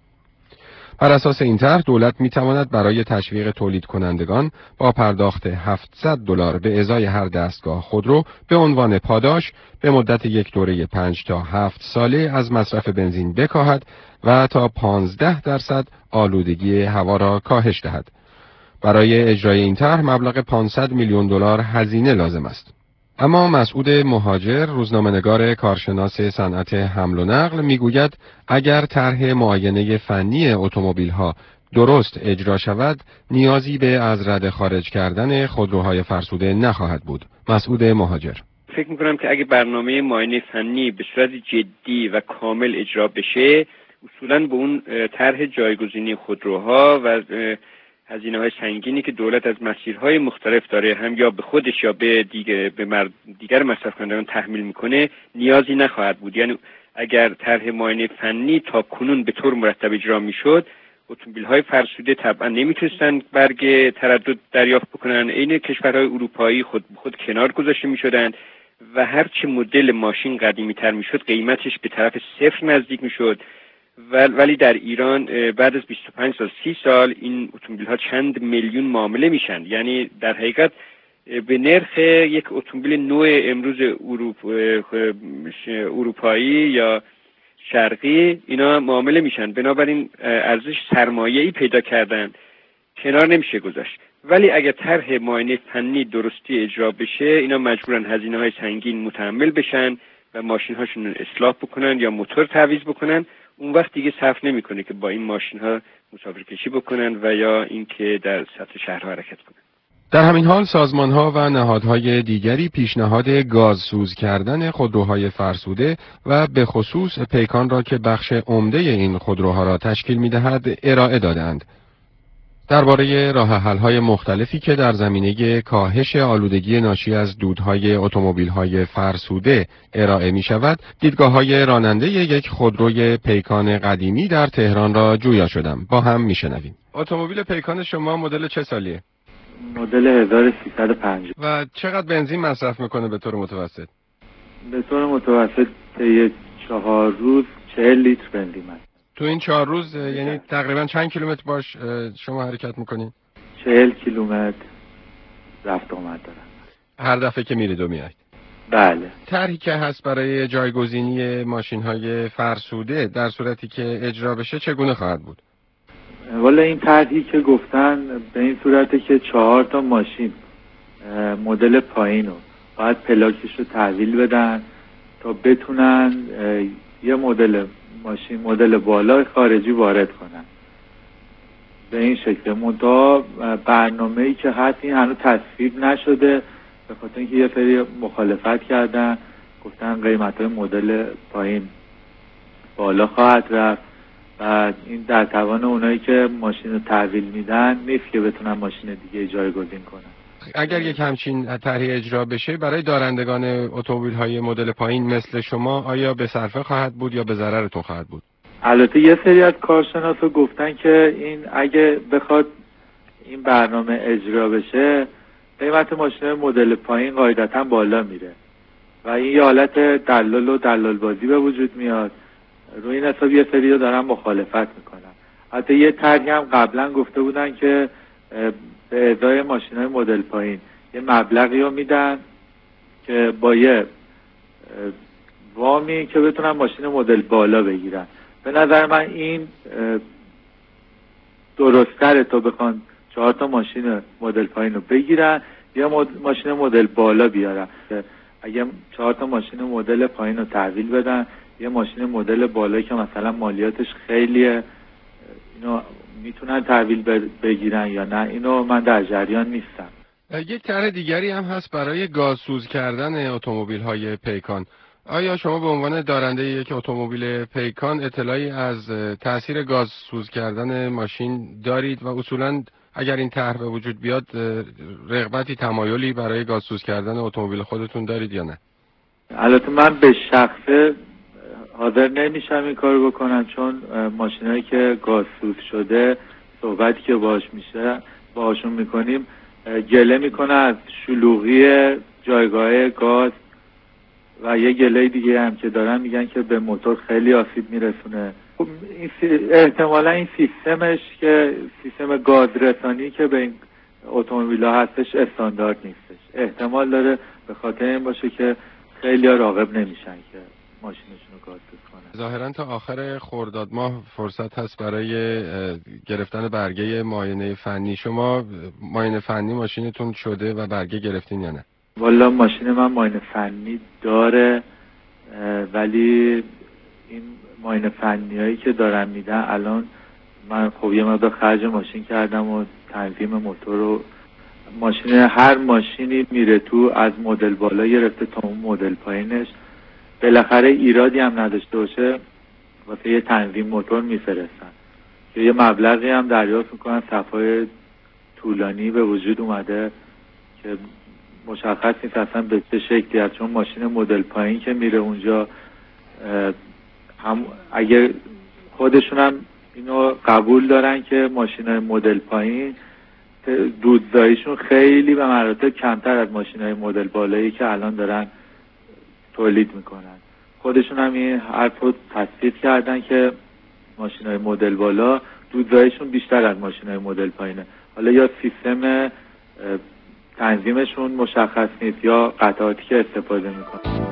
بر اساس این طرح دولت می‌تواند برای تشویق تولید کنندگان با پرداخت $700 به ازای هر دستگاه خودرو به عنوان پاداش به مدت 1 دوره 5 تا 7 ساله از مصرف بنزین بکاهد و تا 15% آلودگی هوا را کاهش دهد. برای اجرای این طرح مبلغ $500 میلیون هزینه لازم است. اما مسعود مهاجر، روزنامه‌نگار کارشناس صنعت حمل و نقل، میگوید اگر طرح معاینه فنی اتومبیل‌ها درست اجرا شود، نیازی به از رده خارج کردن خودروهای فرسوده نخواهد بود. مسعود مهاجر: فکر می‌کنم که اگه برنامه معاینه فنی به صورت جدی و کامل اجرا بشه، اصولاً به اون طرح جایگزینی خودروها و هزینه‌های سنگینی که دولت از مسیرهای مختلف داره هم یا به خودش یا به دیگر مصرف کنندگان تحمیل میکنه نیازی نخواهد بود. یعنی اگر طرح معاینه فنی تا کنون به طور مرتب اجرا میشد، اتومبیل‌های فرسوده طبعا نمیتونستن برگ تردد دریافت بکنن، عین کشورهای اروپایی خود کنار گذاشته میشدن و هرچه مدل ماشین قدیمی‌تر میشد قیمتش به طرف 0 نزدیک میشد. ولی در ایران بعد از 25 سال 30 سال این اتومبیل‌ها چند میلیون معامله میشن. یعنی در حقیقت به نرخ یک اتومبیل نو امروز اروپایی یا شرقی اینا معامله میشن. بنابراین ارزش سرمایه‌ای پیدا کردن، کنار نمیشه گذاشت. ولی اگر طرح معاینه فنی درستی اجرا بشه، اینا مجبورن هزینه‌های سنگین متحمل بشن و ماشین‌هاشون اصلاح بکنن یا موتور تعویض بکنن. اون وقت دیگه صرف نمیکنه که با این ماشین ها مسافرکشی بکنن و یا اینکه در سطح شهرها حرکت کنن. در همین حال سازمان‌ها و نهادهای دیگری پیشنهاد گازسوز کردن خودروهای فرسوده و به خصوص پیکان را که بخش عمده این خودروها را تشکیل می‌دهد ارائه دادند. درباره راه‌حل‌های مختلفی که در زمینه کاهش آلودگی ناشی از دودهای اتومبیل‌های فرسوده ارائه می‌شود، دیدگاه‌های راننده یک خودروی پیکان قدیمی در تهران را جویا شدم. با هم می‌شنویم. اتومبیل پیکان شما مدل چه سالیه؟ مدل 1350. و چقدر بنزین مصرف میکنه به طور متوسط؟ به طور متوسط طی 4 روز 40 لیتر بنزین است. تو این 4 روز یعنی تقریبا چند کیلومتر باش شما حرکت میکنین؟ 40 کیلومتر رفت آمد دارم. هر دفعه که میرید و میایید؟ بله. طرحی که هست برای جایگزینی ماشین‌های فرسوده در صورتی که اجرا بشه چگونه خواهد بود؟ والا این طرحی که گفتن به این صورته که 4 تا ماشین مدل پایین رو باید پلاکش رو تحویل بدن تا بتونن یه مدل ماشین مدل بالا خارجی وارد کنن. به این شکل منتها برنامه‌ای که هست این هنوز تصویب نشده، به خاطر اینکه یه سری مخالفت کردن، گفتن قیمت‌های مدل پایین بالا خواهد رفت و این در توان اونایی که ماشین رو تحویل میدن نیست که بتونن ماشین دیگه جایگزین کنن. اگر یک همچین طرحی اجرا بشه برای دارندگان اتومبیل‌های مدل پایین مثل شما آیا به صرفه خواهد بود یا به ضررتون خواهد بود؟ البته یه سری از کارشناسا گفتن که این اگه بخواد این برنامه اجرا بشه قیمت ماشین مدل پایین قاعدتاً بالا میره و این یه حالت دلال و دلال بازی به وجود میاد. روی این حساب یه سری رو دارن مخالفت میکنن. حتی یه طرحی هم قبلا گفته بودن که به ازای ماشین‌های مدل پایین یه مبلغی رو میدن که با یه وامی که بتونن ماشین مدل بالا بگیرن. به نظر من این درست‌تره تا بخوان 4 تا ماشین مدل پایین رو بگیرن یا ماشین مدل بالا بیارن. اگه 4 تا ماشین مدل پایین رو تحویل بدن یه ماشین مدل بالا که مثلا مالیاتش خیلیه اینو میتونن تحویل بگیرن یا نه، اینو من در جریان نیستم. یک طرح دیگری هم هست برای گازسوز کردن اتومبیل‌های پیکان. آیا شما به عنوان دارنده یک اتومبیل پیکان اطلاعی از تأثیر گازسوز کردن ماشین دارید و اصولاً اگر این طرح به وجود بیاد رغبتی تمایلی برای گازسوز کردن اتومبیل خودتون دارید یا نه؟ البته من به شخصه حاضر نمیشم این کارو بکنم، چون ماشینایی که گازسوز شده صحبتی که باهاشون میکنیم گله میکنه از شلوغی جایگاه گاز و یه گله دیگه هم که دارن میگن که به موتور خیلی آسیب میرسونه. احتمالا این سیستمش که سیستم گاز رسانی که به این اتومبیل‌ها هستش استاندارد نیستش. احتمال داره به خاطر این باشه که خیلی ها راغب نمیشن که ماشینشون رو گازسوز کنن. ظاهراً تا آخر خرداد ماه فرصت هست برای گرفتن برگه معاینه فنی. شما معاینه فنی ماشینتون شده و برگه گرفتین یا نه؟ والا ماشین من معاینه فنی داره، ولی این معاینه فنی هایی که دارن میدن الان من خب یه مقدار خرج ماشین کردم و تنظیم موتور رو ماشین هر ماشینی میره تو از مدل بالا گرفته تا اون مدل پایینش بالاخره ایرادی هم نداشته باشه واسه یه تنظیم موتور میفرستن که یه مبلغی هم دریافت میکنن. صفحه طولانی به وجود اومده که مشخص نیست اصلا به چه شکلی هست، چون ماشین مدل پایین که میره اونجا هم اگه خودشون هم اینو قبول دارن که ماشین‌های مدل پایین دودزاییشون خیلی به مراتب کمتر از ماشین‌های مدل بالایی که الان دارن تولید میکنن. خودشون هم این حرف رو تصدیق کردن که ماشین‌های مدل بالا دودزاییشون بیشتر از ماشین‌های مدل پایینه. حالا یا سیستم تنظیمشون مشخص نیست یا قطعاتی که استفاده میکنن.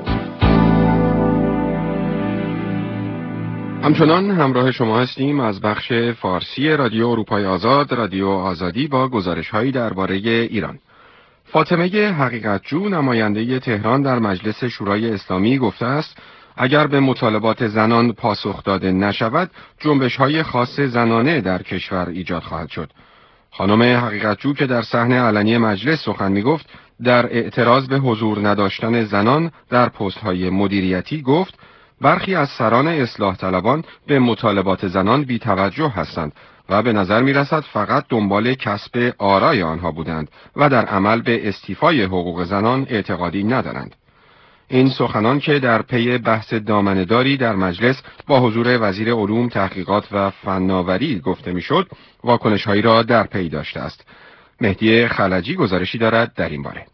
همچنان همراه شما هستیم از بخش فارسی رادیو اروپای آزاد، رادیو آزادی با گزارش‌هایی درباره ایران. فاطمه حقیقتجو نماینده تهران در مجلس شورای اسلامی گفته است اگر به مطالبات زنان پاسخ داده نشود جنبش‌های خاص زنانه در کشور ایجاد خواهد شد. خانم حقیقتجو که در صحن علنی مجلس سخن می‌گفت، در اعتراض به حضور نداشتن زنان در پست‌های مدیریتی گفت برخی از سران اصلاح طلبان به مطالبات زنان بی‌توجه هستند و به نظر می‌رسد فقط دنبال کسب آرای آنها بودند و در عمل به استیفای حقوق زنان اعتقادی ندارند. این سخنان که در پی بحث دامنه‌داری در مجلس با حضور وزیر علوم، تحقیقات و فناوری گفته میشد، واکنش‌هایی را در پی داشته است. مهدی خلجی گزارشی دارد در این باره.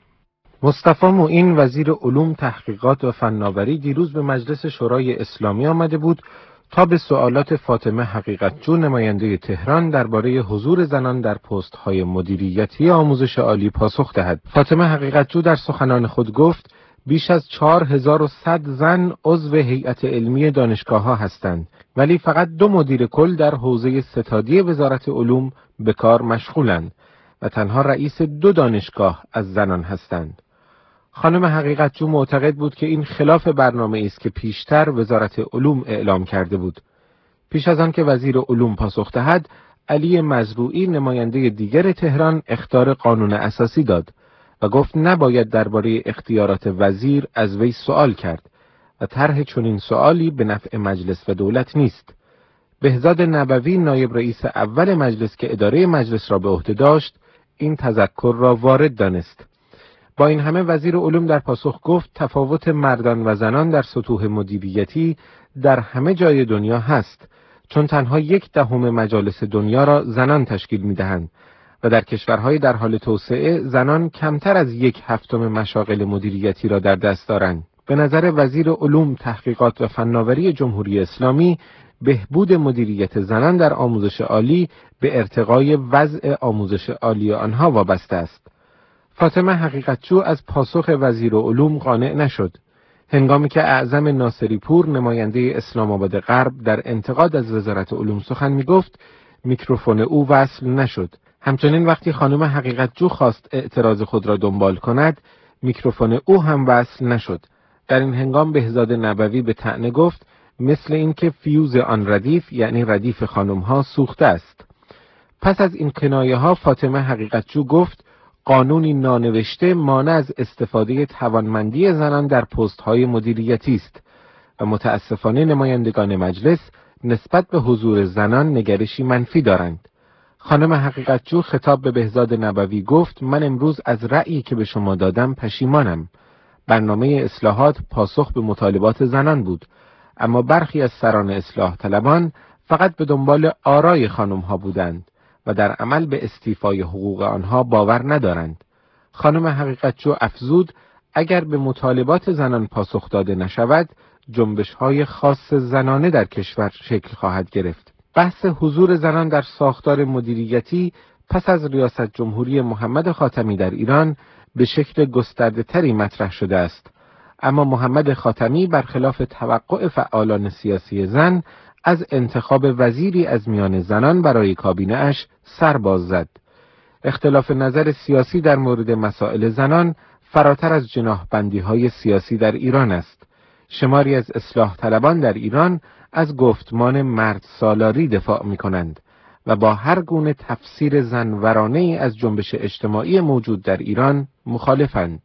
مصطفی معین وزیر علوم، تحقیقات و فناوری دیروز به مجلس شورای اسلامی آمده بود تا به سوالات فاطمه حقیقتجو نماینده تهران درباره حضور زنان در پست‌های مدیریتی آموزش عالی پاسخ دهد. فاطمه حقیقتجو در سخنان خود گفت بیش از 4100 زن عضو هیئت علمی دانشگاه‌ها هستند، ولی فقط 2 مدیر کل در حوزه ستادی وزارت علوم به کار مشغولند و تنها رئیس 2 دانشگاه از زنان هستند. خانم حقیقتجو معتقد بود که این خلاف برنامه‌ای است که پیشتر وزارت علوم اعلام کرده بود. پیش از آن که وزیر علوم پاسخ دهد، علی مزروعی نماینده دیگر تهران اخطار قانون اساسی داد و گفت نباید درباره اختیارات وزیر از وی سوال کرد و طرح چنین سوالی به نفع مجلس و دولت نیست. بهزاد نبوی نایب رئیس اول مجلس که اداره مجلس را به عهده داشت، این تذکر را وارد دانست. با این همه وزیر علوم در پاسخ گفت تفاوت مردان و زنان در سطوح مدیریتی در همه جای دنیا هست، چون تنها 1/10 مجالس دنیا را زنان تشکیل می‌دهند و در کشورهای در حال توسعه زنان کمتر از 1/7 مشاغل مدیریتی را در دست دارند. به نظر وزیر علوم، تحقیقات و فناوری جمهوری اسلامی، بهبود مدیریت زنان در آموزش عالی به ارتقای وضع آموزش عالی آنها وابسته است. فاطمه حقیقتجو از پاسخ وزیر علوم قانع نشد. هنگامی که اعظم ناصری پور نماینده اسلام آباد غرب در انتقاد از وزارت علوم سخن می‌گفت، میکروفون او وصل نشد. همچنین وقتی خانم حقیقتجو خواست اعتراض خود را دنبال کند، میکروفون او هم وصل نشد. در این هنگام بهزاد نبوی به طعنه گفت مثل اینکه فیوز آن ردیف، یعنی ردیف خانم‌ها، سوخته است. پس از این کنایه‌ها فاطمه حقیقتجو گفت قانونی نانوشته مانع از استفاده توانمندی زنان در پست‌های مدیریتی است و متاسفانه نمایندگان مجلس نسبت به حضور زنان نگرشی منفی دارند. خانم حقیقتجو خطاب به بهزاد نبوی گفت من امروز از رأیی که به شما دادم پشیمانم. برنامه اصلاحات پاسخ به مطالبات زنان بود، اما برخی از سران اصلاح طلبان فقط به دنبال آرای خانم‌ها بودند و در عمل به استیفای حقوق آنها باور ندارند. خانم حقیقتجو افزود اگر به مطالبات زنان پاسخ داده نشود، جنبش‌های خاص زنانه در کشور شکل خواهد گرفت. بحث حضور زنان در ساختار مدیریتی پس از ریاست جمهوری محمد خاتمی در ایران به شکل گسترده‌تری مطرح شده است، اما محمد خاتمی برخلاف توقع فعالان سیاسی زن از انتخاب وزیری از میان زنان برای کابینه اش سر باز زد. اختلاف نظر سیاسی در مورد مسائل زنان فراتر از جناح‌بندی‌های سیاسی در ایران است. شماری از اصلاح طلبان در ایران از گفتمان مرد سالاری دفاع می‌کنند و با هر گونه تفسیر زنورانه‌ای از جنبش اجتماعی موجود در ایران مخالفند.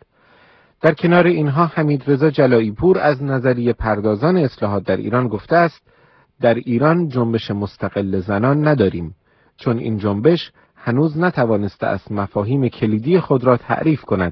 در کنار اینها حمیدرضا جلایی پور از نظریه پردازان اصلاحات در ایران گفته است در ایران جنبش مستقل زنان نداریم، چون این جنبش هنوز نتوانسته از مفاهیم کلیدی خود را تعریف کند.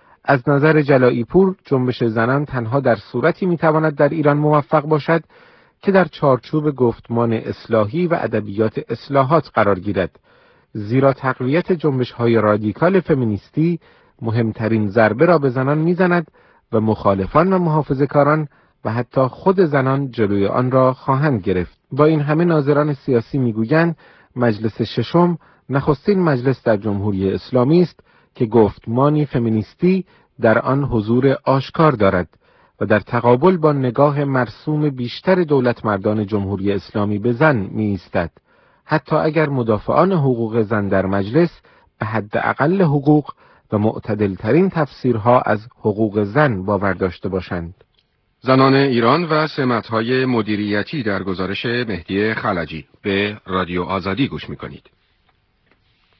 از نظر جلایی پور جنبش زنان تنها در صورتی میتواند در ایران موفق باشد که در چارچوب گفتمان اصلاحی و ادبیات اصلاحات قرار گیرد، زیرا تقویت جنبش‌های رادیکال فمینیستی مهمترین ضربه را به زنان میزند و مخالفان و محافظه‌کاران و حتی خود زنان جلوی آن را خواهند گرفت. با این همه ناظران سیاسی میگویند مجلس ششم نخستین مجلس در جمهوری اسلامی است که گفتمانی فمینیستی در آن حضور آشکار دارد و در تقابل با نگاه مرسوم بیشتر دولت مردان جمهوری اسلامی به زن می ایستد، حتی اگر مدافعان حقوق زن در مجلس به حداقل حقوق و معتدلترین تفسیرها از حقوق زن باور داشته باشند. زنان ایران و سمت‌های مدیریتی در گزارش مهدی خلجی. به رادیو آزادی گوش می‌کنید.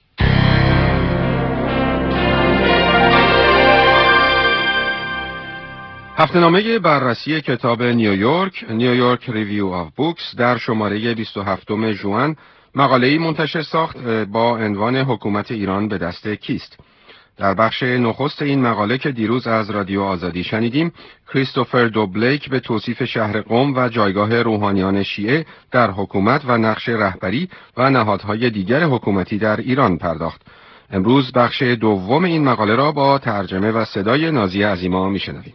هفته‌نامه بررسی کتاب نیویورک ریویو آف بوکس در شماره 27 ژوئن مقاله‌ای منتشر ساخت با عنوان حکومت ایران به دست کیست؟ در بخش نخست این مقاله که دیروز از رادیو آزادی شنیدیم، کریستوفر دوبلیک به توصیف شهر قم و جایگاه روحانیان شیعه در حکومت و نقش رهبری و نهادهای دیگر حکومتی در ایران پرداخت. امروز بخش دوم این مقاله را با ترجمه و صدای نازیه عظیما میشنویم.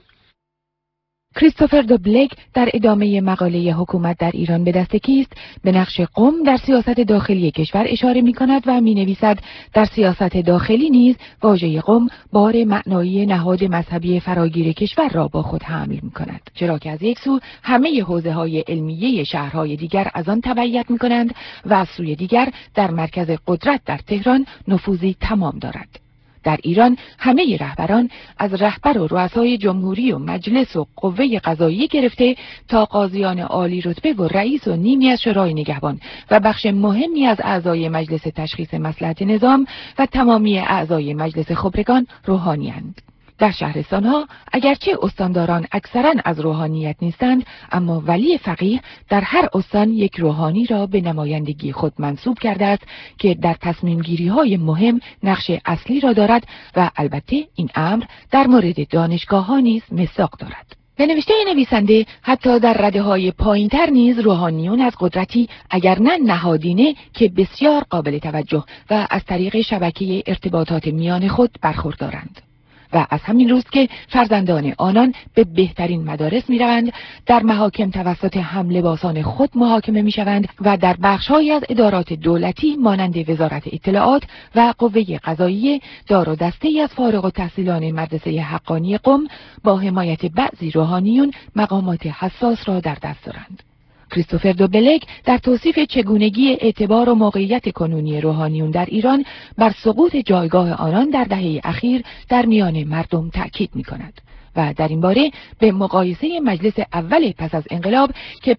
کریستوفر دوبلیک در ادامه مقاله حکومت در ایران به دست کیست به نقش قم در سیاست داخلی کشور اشاره می کند و می نویسد در سیاست داخلی نیز واژه قم بار معنایی نهاد مذهبی فراگیر کشور را با خود حمل می کند، چرا که از یک سو همه حوزه های علمیه شهرهای دیگر از آن تبعیت می کنند و از سوی دیگر در مرکز قدرت در تهران نفوذی تمام دارد. در ایران همه رهبران از رهبر و رؤسای جمهوری و مجلس و قوه قضاییه گرفته تا قاضیان عالی رتبه و رئیس و نیمی از شورای نگهبان و بخش مهمی از اعضای مجلس تشخیص مصلحت نظام و تمامی اعضای مجلس خبرگان روحانی‌اند. در شهرستانها اگرچه استانداران اکثرا از روحانیت نیستند، اما ولی فقیه در هر استان یک روحانی را به نمایندگی خود منصوب کرده است که در تصمیم گیری های مهم نقش اصلی را دارد و البته این امر در مورد دانشگاه ها نیز مصداق دارد. به نوشته نویسنده حتی در رده‌های پایین‌تر نیز روحانیون از قدرتی اگر نه نهادینه که بسیار قابل توجه و از طریق شبکه ارتباطات میان خود برخوردارند. و از همین روز که فرزندان آنان به بهترین مدارس می روند، در محاکم توسط هم لباسان خود محاکمه می شوند و در بخش‌هایی از ادارات دولتی مانند وزارت اطلاعات و قوه قضاییه دار و دسته‌ای از فارغ التحصیلان مدرسه حقانی قم با حمایت بعضی روحانیون مقامات حساس را در دست دارند. کریستوفر دوبلیک در توصیف چگونگی اعتبار و موقعیت کنونی روحانیون در ایران بر سقوط جایگاه آنان در دهه اخیر در میان مردم تأکید می کند و در این باره به مقایسه مجلس اول پس از انقلاب که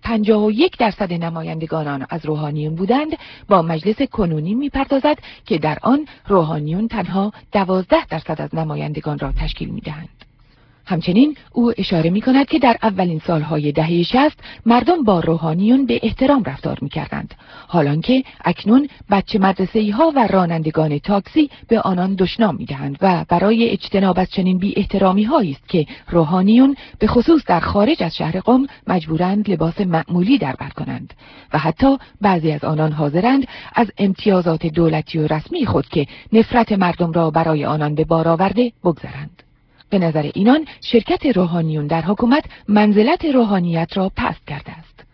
51% نمایندگان آن از روحانیون بودند با مجلس کنونی می پردازد که در آن روحانیون تنها 12% از نمایندگان را تشکیل می دهند. همچنین او اشاره می کند که در اولین سالهای دهه 60 مردم با روحانیون به احترام رفتار می کردند، حالانکه اکنون بچه مدرسه‌ای ها و رانندگان تاکسی به آنان دشنام می دهند و برای اجتناب از چنین بی احترامی هایی است که روحانیون به خصوص در خارج از شهر قم مجبورند لباس معمولی در بر کنند و حتی بعضی از آنان حاضرند از امتیازات دولتی و رسمی خود که نفرت مردم را برای آنان به بار آورده بگذارند. به نظر اینان شرکت روحانیون در حکومت منزلت روحانیت را پست کرده است.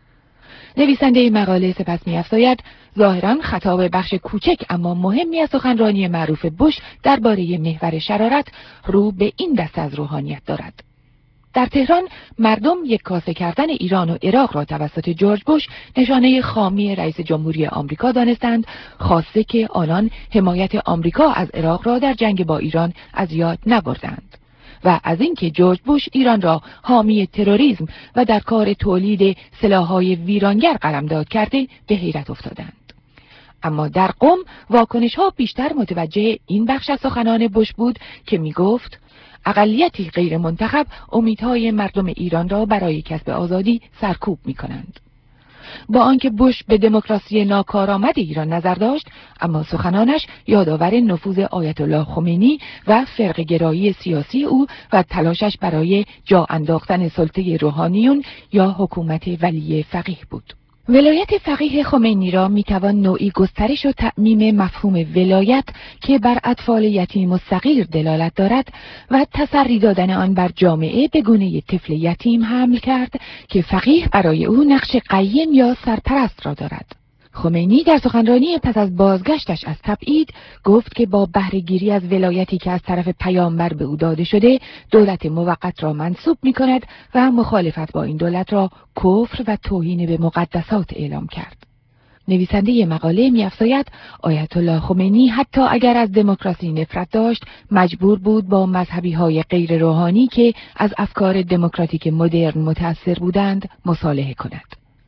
نویسنده مقاله سپس می‌افزاید ظاهراً خطاب بخش کوچک اما مهمی از سخنرانی معروف بوش درباره محور شرارت رو به این دسته از روحانیت دارد. در تهران مردم یک کاسه کردن ایران و عراق را توسط جورج بوش نشانه خامی رئیس جمهوری آمریکا دانستند، خاصه که آنان حمایت آمریکا از عراق را در جنگ با ایران از یاد نبردند و از اینکه جورج بوش ایران را حامی تروریسم و در کار تولید سلاح‌های ویرانگر قلمداد کرده به حیرت افتادند. اما در قم واکنش‌ها بیشتر متوجه این بخش از سخنان بوش بود که می‌گفت اقلیتی غیر منتخب امیدهای مردم ایران را برای کسب آزادی سرکوب می‌کنند. با آنکه بوش به دموکراسی ناکارآمد ایران نظر داشت، اما سخنانش یادآور نفوذ آیت الله خمینی و فرقه‌گرایی سیاسی او و تلاشش برای جا انداختن سلطه روحانیون یا حکومت ولی فقیه بود. ولایت فقیه خمینی را میتوان نوعی گسترش و تعمیم مفهوم ولایت که بر اطفال یتیم و صغیر دلالت دارد و تسری دادن آن بر جامعه به گونه طفل یتیم حمل کرد که فقیه برای او نقش قیم یا سرپرست را دارد. خمینی در سخنرانی پس از بازگشتش از تبعید گفت که با بهره‌گیری از ولایتی که از طرف پیامبر به او داده شده دولت موقت را منصوب می کند و مخالفت با این دولت را کفر و توهین به مقدسات اعلام کرد. نویسنده مقاله می‌افزاید آیت الله خمینی حتی اگر از دموکراسی نفرت داشت مجبور بود با مذهبی‌های غیر روحانی که از افکار دموکراتیک مدرن متأثر بودند مصالحه کند.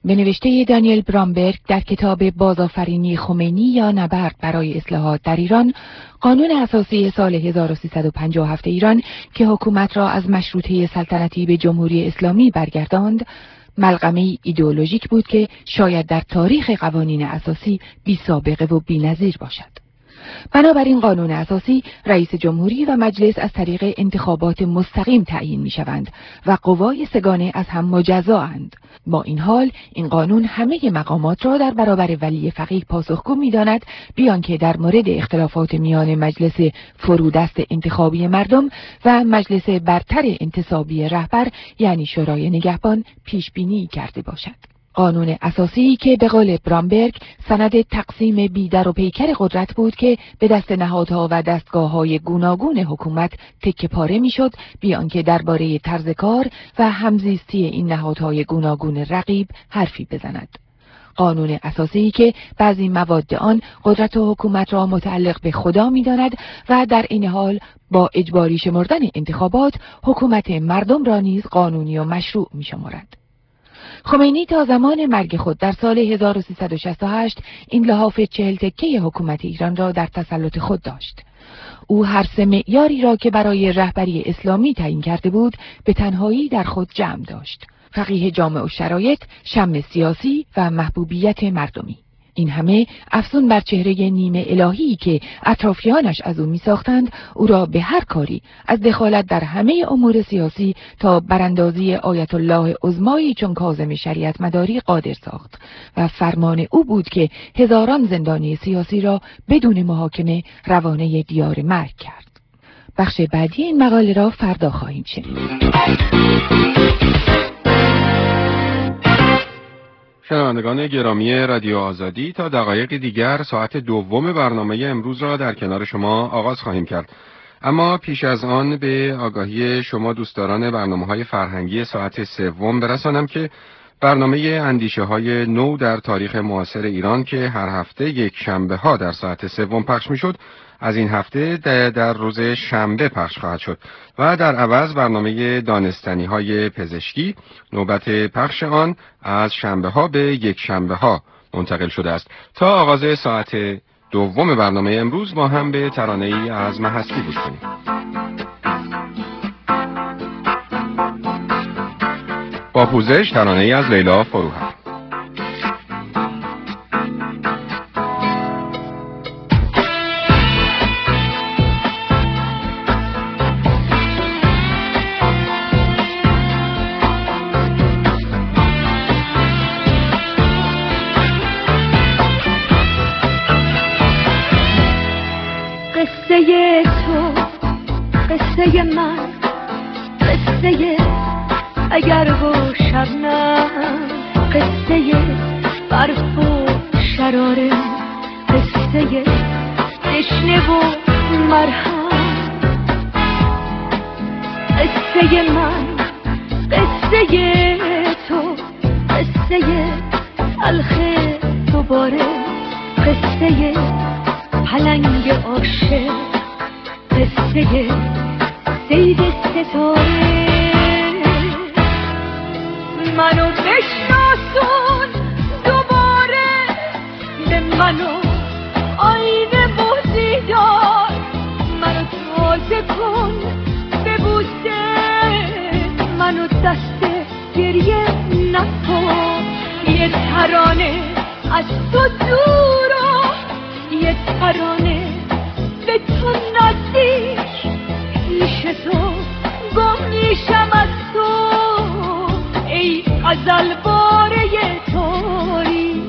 به نوشته دانیل برامبرگ در کتاب بازآفرینی خمینی یا نبرد برای اصلاحات در ایران، قانون اساسی سال 1357 ایران که حکومت را از مشروطه سلطنتی به جمهوری اسلامی برگرداند، ملغمه ایدئولوژیک بود که شاید در تاریخ قوانین اساسی بی سابقه و بی نظیر باشد. بنابراین قانون اساسی رئیس جمهوری و مجلس از طریق انتخابات مستقیم تعیین می‌شوند و قوای سگانه از هم مجزااند. با این حال این قانون همه مقامات را در برابر ولی فقیه پاسخگو می‌داند، بیان که در مورد اختلافات میان مجلس فرودست انتخابی مردم و مجلس برتر انتصابی رهبر یعنی شورای نگهبان پیش بینی کرده باشد. قانون اساسی که به قول برامبرگ سند تقسیم بیدر و پیکر قدرت بود که به دست نهادها و دستگاه‌های گوناگون حکومت تکه پاره می‌شد، بیان که درباره طرز کار و همزیستی این نهادهای گوناگون رقیب حرفی بزند. قانون اساسی که بعضی مواد آن قدرت و حکومت را متعلق به خدا می‌داند و در این حال با اجباری شمردن انتخابات حکومت مردم را نیز قانونی و مشروع می‌شمارد. خمینی تا زمان مرگ خود در سال 1368 این لحاف 40 تکه حکومت ایران را در تسلط خود داشت. او هر سه معیاری را که برای رهبری اسلامی تعیین کرده بود به تنهایی در خود جمع داشت: فقیه جامع الشرایط، شم سیاسی و محبوبیت مردمی. این همه افزون بر چهره نیمه الهی که اطرافیانش از او می‌ساختند، او را به هر کاری از دخالت در همه امور سیاسی تا براندازی آیت الله عظمایی چون کاظم شریعت مداری قادر ساخت و فرمان او بود که هزاران زندانی سیاسی را بدون محاکمه روانه دیار مرگ کرد. بخش بعدی این مقاله را فردا خواهیم شنید. شنوندگان گرامی رادیو آزادی، تا دقایق دیگر ساعت دوم برنامه امروز را در کنار شما آغاز خواهیم کرد. اما پیش از آن به آگاهی شما دوستداران برنامه‌های فرهنگی ساعت سوم برسانم که برنامه اندیشه های نو در تاریخ معاصر ایران که هر هفته یک شنبه ها در ساعت سوم پخش میشد، از این هفته در روز شنبه پخش خواهد شد و در عوض برنامه دانستنی های پزشکی نوبت پخش آن از شنبه ها به یک شنبه ها منتقل شده است. تا آغاز ساعت دوم برنامه امروز ما هم به ترانه ای از مهستی گوش کنیم. با پوزش ترانه ای از لیلا فروهر. قصه تو، قصه من، قصه اگر و شبنم، قصه برف و شراره، قصه دشنه و مرهم، قصه من، قصه تو، قصه تلخ دوباره، قصه پلنگ عاشق، قصه صید ستاره. منو بشناسون دوباره، به منو آینه بوزی دار، منو تازه کن به بوسه، منو دست گریه نکن. یه ترانه از تو دورا، یه ترانه به تو نزدیک، پیش تو گم میشم از تو، ای غزل باره تاریک.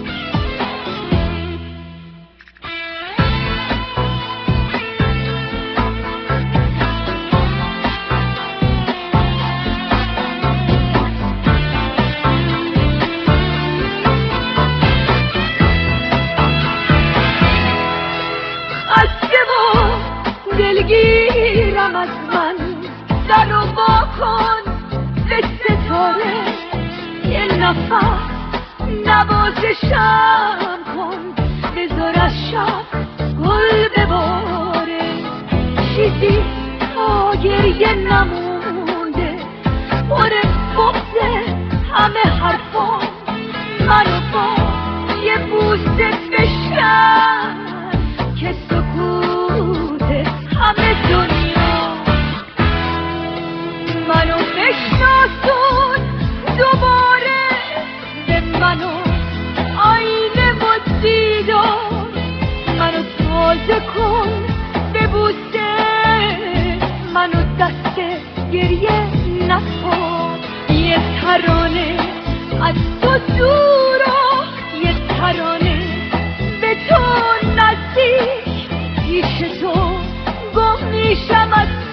دلگیرم از من، در رو با کن به ستاره، یه نفس نوازشم کن، بذار از شب گل بباره. چیزی تا گریه نمونده، پر بغضه همه حرفا، بوسه کن به بوسه منو دست گریه نکن. یه ترانه از تو دورا، یه ترانه به تو نزدیک، پیش تو گم میشم از